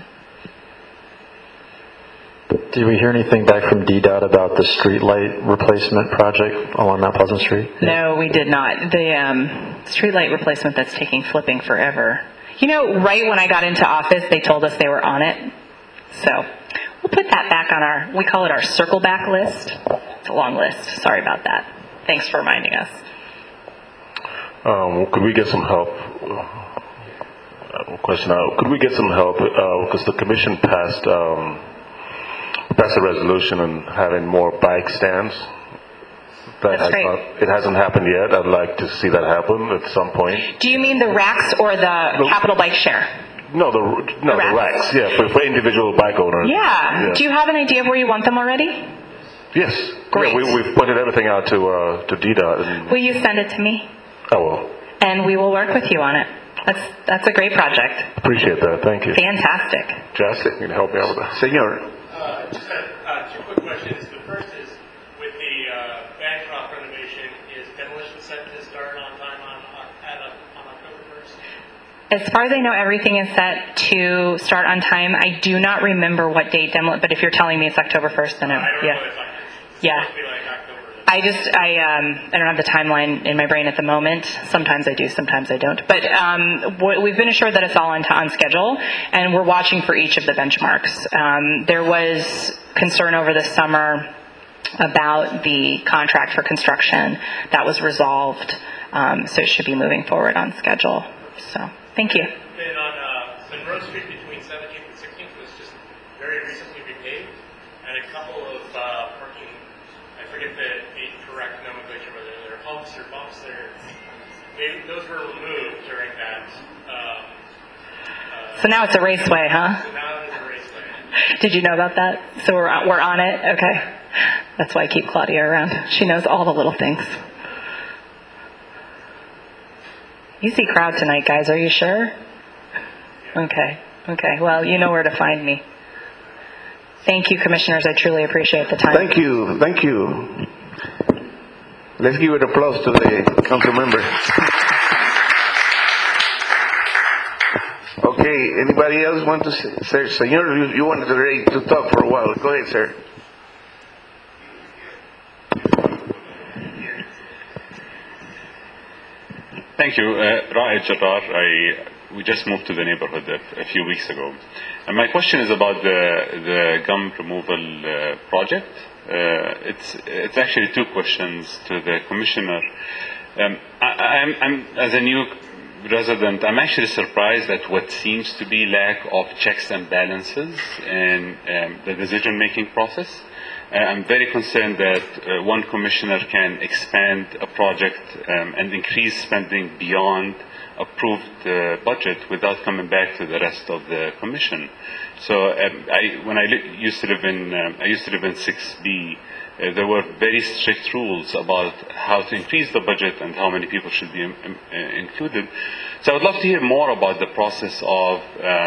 Did we hear anything back from DDOT about the street light replacement project along Mount Pleasant Street? No, we did not. The street light replacement that's taking flipping forever. You know, right when I got into office, they told us they were on it. So we'll put that back on we call it our circle back list. It's a long list. Sorry about that. Thanks for reminding us. Could we get some help? Question out. Could we get some help? Because the commission passed a resolution on having more bike stands. That's great. It hasn't happened yet. I'd like to see that happen at some point. Do you mean the racks or the capital bike share? No, the racks. Yeah, for individual bike owners. Yeah. Do you have an idea of where you want them already? Yes. Great. Yeah, we've pointed everything out to DDOT. Will you send it to me? I will. And we will work with you on it. That's a great project. Appreciate that. Thank you. Fantastic. Jess, you can help me out with that. Senor. Just had two quick questions. The first is, with the Bancroft renovation, is demolition set to start on time on October 1st? As far as I know, everything is set to start on time. I do not remember what date but if you're telling me it's October 1st, then yeah. I don't have the timeline in my brain at the moment. Sometimes I do, sometimes I don't. But we've been assured that it's all on schedule, and we're watching for each of the benchmarks. There was concern over the summer about the contract for construction. That was resolved, so it should be moving forward on schedule. So, thank you. Then on Monroe Street between 17th and 16th was just very recently repaved, and a couple of parking, I forget the correct nomenclature, whether they're humps or bumps, those were removed during that. So now it's a raceway, huh? So now it is a raceway. Did you know about that? So we're on it? Okay. That's why I keep Claudia around. She knows all the little things. Easy crowd tonight, guys. Are you sure? Okay. Well, you know where to find me. Thank you, commissioners. I truly appreciate the time. Thank you. Let's give an applause to the council member. Okay, anybody else want to say? Senor, you wanted to talk for a while. Go ahead, sir. Thank you. Ra'ed Jabbar. We just moved to the neighborhood a few weeks ago. And my question is about the gum removal project. It's actually two questions to the commissioner. I'm as a new resident, I'm actually surprised at what seems to be lack of checks and balances in the decision-making process. I'm very concerned that one commissioner can expand a project and increase spending beyond approved budget without coming back to the rest of the commission. So when I used to live in 6B, there were very strict rules about how to increase the budget and how many people should be included. So I would love to hear more about the process of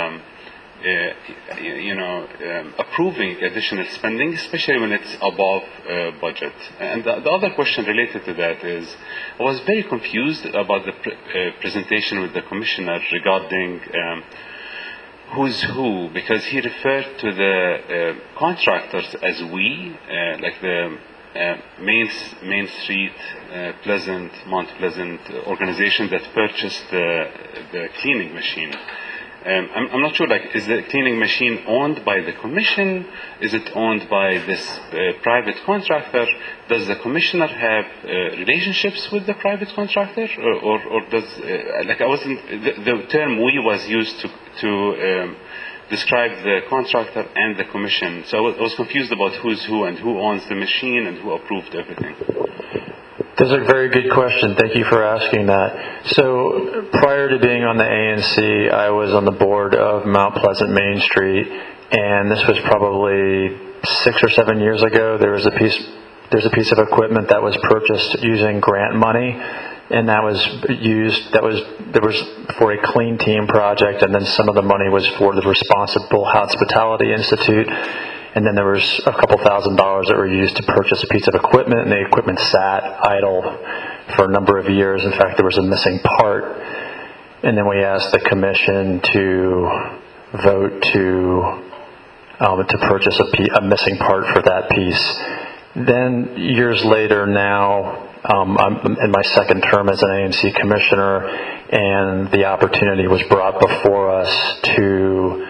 approving additional spending, especially when it's above budget. And the other question related to that is, I was very confused about the presentation with the commissioner regarding who's who, because he referred to the contractors as we, like the Main Street, Mount Pleasant organization that purchased the cleaning machine. I'm not sure, is the cleaning machine owned by the commission? Is it owned by this private contractor? Does the commissioner have relationships with the private contractor? Or does, the term we was used to describe the contractor and the commission. So I was confused about who's who and who owns the machine and who approved everything. That's a very good question. Thank you for asking that. So prior to being on the ANC, I was on the board of Mount Pleasant Main Street, and this was probably 6 or 7 years ago. There's a piece of equipment that was purchased using grant money, and that was for a clean team project, and then some of the money was for the Responsible Hospitality Institute. And then there was a couple $1,000s that were used to purchase a piece of equipment, and the equipment sat idle for a number of years. In fact, there was a missing part. And then we asked the commission to vote to purchase a missing part for that piece. Then years later now, I'm in my second term as an ANC commissioner, and the opportunity was brought before us to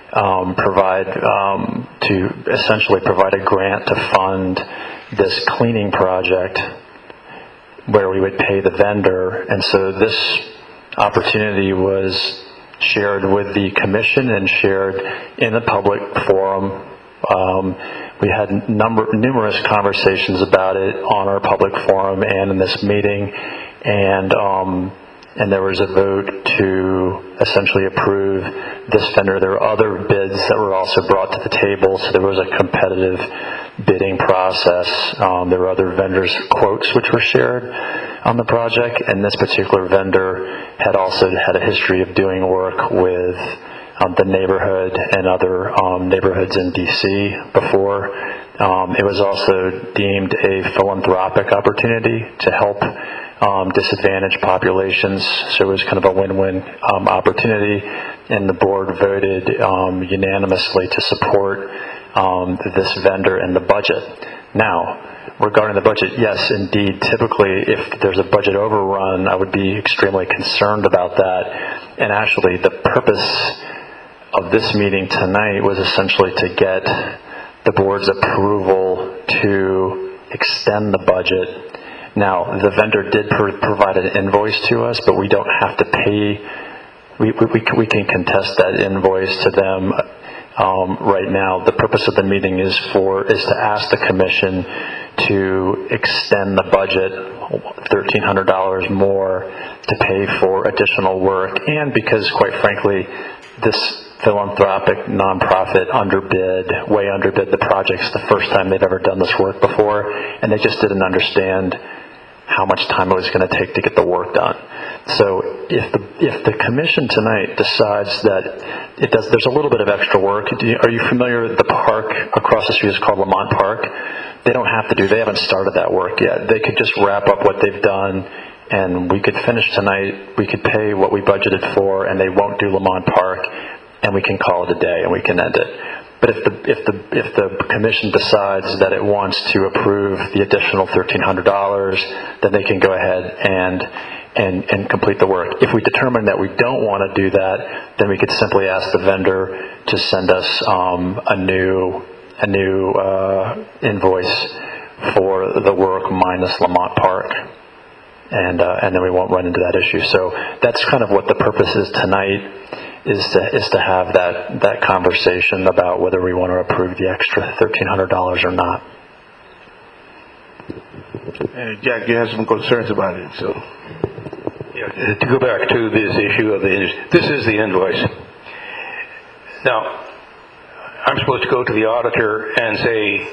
essentially provide a grant to fund this cleaning project where we would pay the vendor. And so this opportunity was shared with the commission and shared in a public forum. We had numerous conversations about it on our public forum and in this meeting, and there was a vote to essentially approve this vendor. There were other bids that were also brought to the table, so there was a competitive bidding process. There were other vendors' quotes which were shared on the project, and this particular vendor had also had a history of doing work with the neighborhood and other neighborhoods in D.C. before. It was also deemed a philanthropic opportunity to help disadvantaged populations, so it was kind of a win-win opportunity, and the board voted unanimously to support this vendor and the budget. Now, regarding the budget, yes, indeed, typically if there's a budget overrun, I would be extremely concerned about that, and actually the purpose of this meeting tonight was essentially to get the board's approval to extend the budget. Now, the vendor did provide an invoice to us, but we don't have to pay. We can contest that invoice to them right now. The purpose of the meeting is to ask the commission to extend the budget $1,300 more to pay for additional work, and because, quite frankly, this philanthropic nonprofit way underbid the projects the first time they'd ever done this work before, and they just didn't understand how much time it was going to take to get the work done. So if the commission tonight decides that there's a little bit of extra work. Are you familiar with the park across the street is called Lamont Park? They haven't started that work yet. They could just wrap up what they've done, and we could finish tonight. We could pay what we budgeted for, and they won't do Lamont Park, and we can call it a day and we can end it. But if the commission decides that it wants to approve the additional $1,300, then they can go ahead and complete the work. If we determine that we don't want to do that, then we could simply ask the vendor to send us a new invoice for the work minus Lamont Park, and then we won't run into that issue. So that's kind of what the purpose is tonight. Is to have that conversation about whether we want to approve the extra $1,300 or not. Jack, you have some concerns about it, so. Yeah, to go back to this issue of this is the invoice. Now, I'm supposed to go to the auditor and say,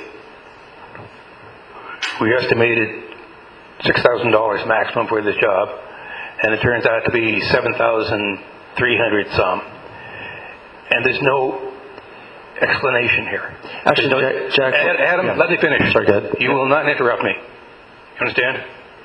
we estimated $6,000 maximum for this job, and it turns out to be $7,300 some, and there's no explanation here. Actually, Jack, Adam, yeah. Let me finish. Sorry, go ahead. You will not interrupt me. You understand?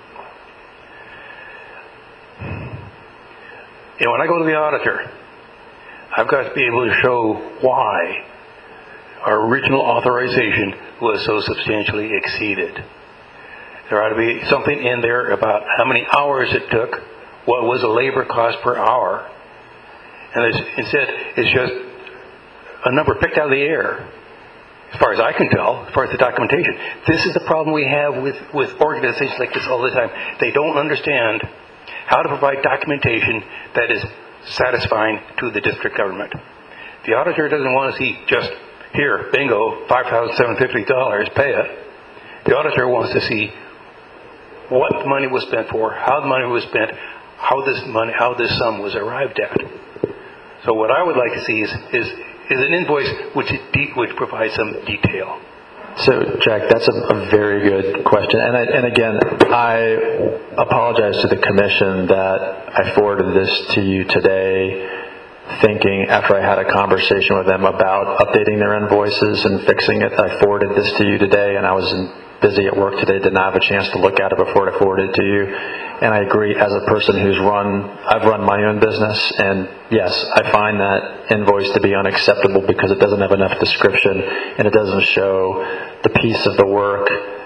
And when I go to the auditor, I've got to be able to show why our original authorization was so substantially exceeded. There ought to be something in there about how many hours it took, what was the labor cost per hour. And instead, it's just a number picked out of the air, as far as I can tell, as far as the documentation. This is the problem we have with organizations like this all the time. They don't understand how to provide documentation that is satisfying to the district government. The auditor doesn't want to see just, here, bingo, $5,750, pay it. The auditor wants to see what the money was spent for, how the money was spent, how this sum was arrived at. So what I would like to see is an invoice which provides some detail. So, Jack, that's a very good question. And again, I apologize to the commission that I forwarded this to you today, thinking after I had a conversation with them about updating their invoices and fixing it. I forwarded this to you today, and I was busy at work today, did not have a chance to look at it before I forwarded it to you. And I agree, as a person I've run my own business, and yes, I find that invoice to be unacceptable because it doesn't have enough description and it doesn't show the piece of the work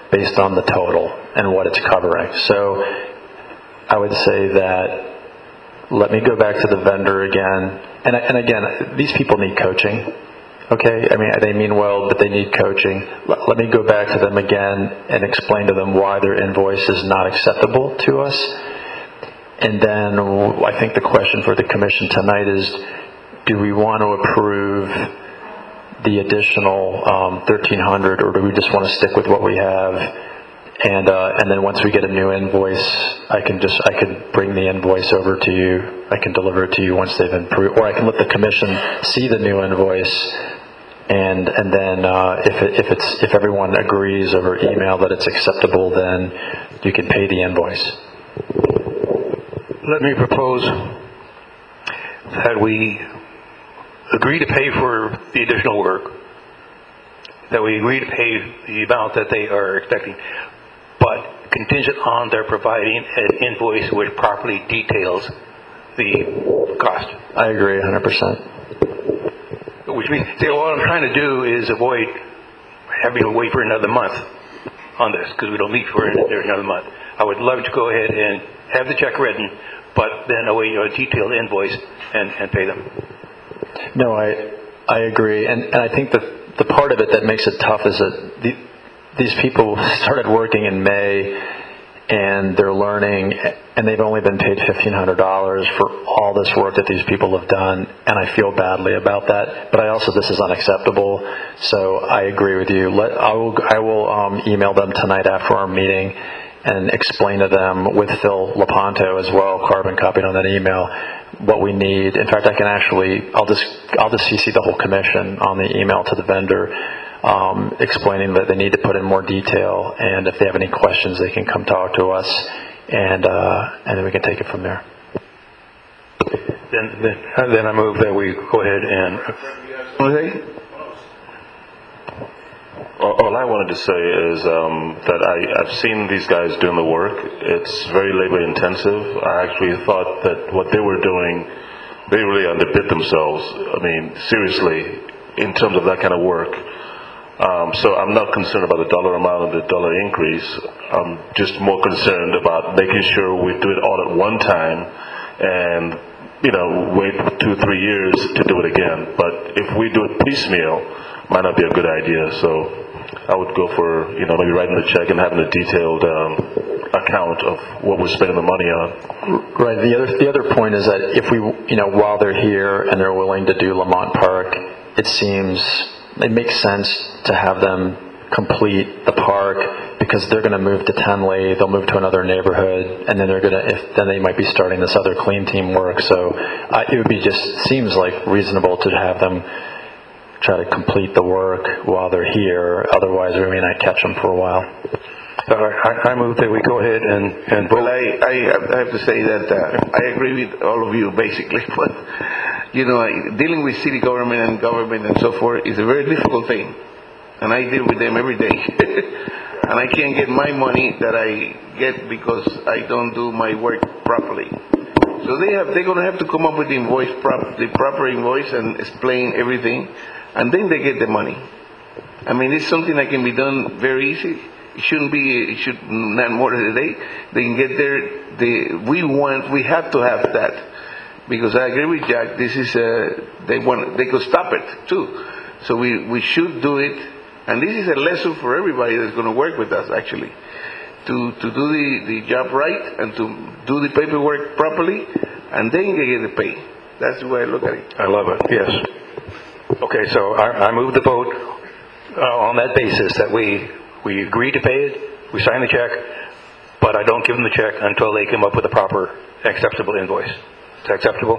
based on the total and what it's covering. So I would say that let me go back to the vendor again. And again, these people need coaching. Okay, I mean, they mean well, but they need coaching. Let me go back to them again and explain to them why their invoice is not acceptable to us. And then I think the question for the commission tonight is, do we want to approve the additional $1,300, or do we just want to stick with what we have? And then once we get a new invoice, I could bring the invoice over to you. I can deliver it to you once they've approved, or I can let the commission see the new invoice. And then if everyone agrees over email that it's acceptable, then you can pay the invoice. Let me propose that we agree to pay for the additional work, that we agree to pay the amount that they are expecting, but contingent on their providing an invoice which properly details the cost. I agree 100%. Which means, what I'm trying to do is avoid having to wait for another month on this, because we don't meet for another month. I would love to go ahead and have the check written, but then await a detailed invoice and pay them. No, I agree. And I think the part of it that makes it tough is that these people started working in May, and they're learning, and they've only been paid $1,500 for all this work that these people have done, and I feel badly about that. But this is unacceptable. So I agree with you. I will email them tonight after our meeting and explain to them with Phil Lepanto as well, carbon copied on that email, what we need. In fact, I'll just CC the whole commission on the email to the vendor, explaining that they need to put in more detail, and if they have any questions, they can come talk to us, and then we can take it from there. Then I move that we go ahead and. All I wanted to say is that I've seen these guys doing the work. It's very labor intensive. I actually thought that what they were doing, they really underbid themselves. I mean, seriously, in terms of that kind of work. So I'm not concerned about the dollar amount or the dollar increase. I'm just more concerned about making sure we do it all at one time and, wait 2-3 years to do it again. But if we do it piecemeal, might not be a good idea. So I would go for, maybe writing the check and having a detailed account of what we're spending the money on. Right. The other point is that if we, while they're here and they're willing to do Lamont Park, it makes sense to have them complete the park, because they're going to move to Tenley, they'll move to another neighborhood, and then then they might be starting this other clean team work. So it would be seems like reasonable to have them try to complete the work while they're here. Otherwise, we may not catch them for a while. I move that we go ahead and vote. Well, I have to say that I agree with all of you, basically. But, dealing with city government and so forth is a very difficult thing. And I deal with them every day. And I can't get my money that I get because I don't do my work properly. So they're going to have to come up with the proper invoice and explain everything. And then they get the money. I mean, it's something that can be done very easy. It should not more than a day. They can get there. We have to have that, because I agree with Jack. This is they could stop it too. So we should do it, and this is a lesson for everybody that's going to work with us, actually, to do the job right and to do the paperwork properly, and then they get the pay. That's the way I look at it. I love it. Yes. Okay, so I move the vote on that basis that we agree to pay it, we sign the check, but I don't give them the check until they come up with a proper acceptable invoice. Is that acceptable?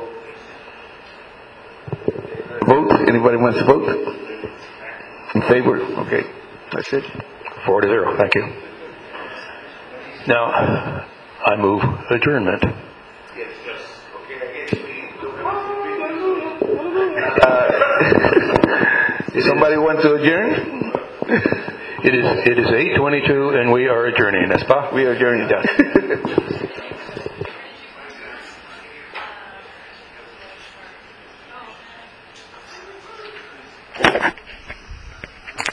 Vote? Anybody wants to vote? In favor? Okay. That's it. 4-0. Thank you. Now, I move adjournment. Somebody want to adjourn? It is 8:22 and we are adjourning, n'est-ce pas? We are adjourning.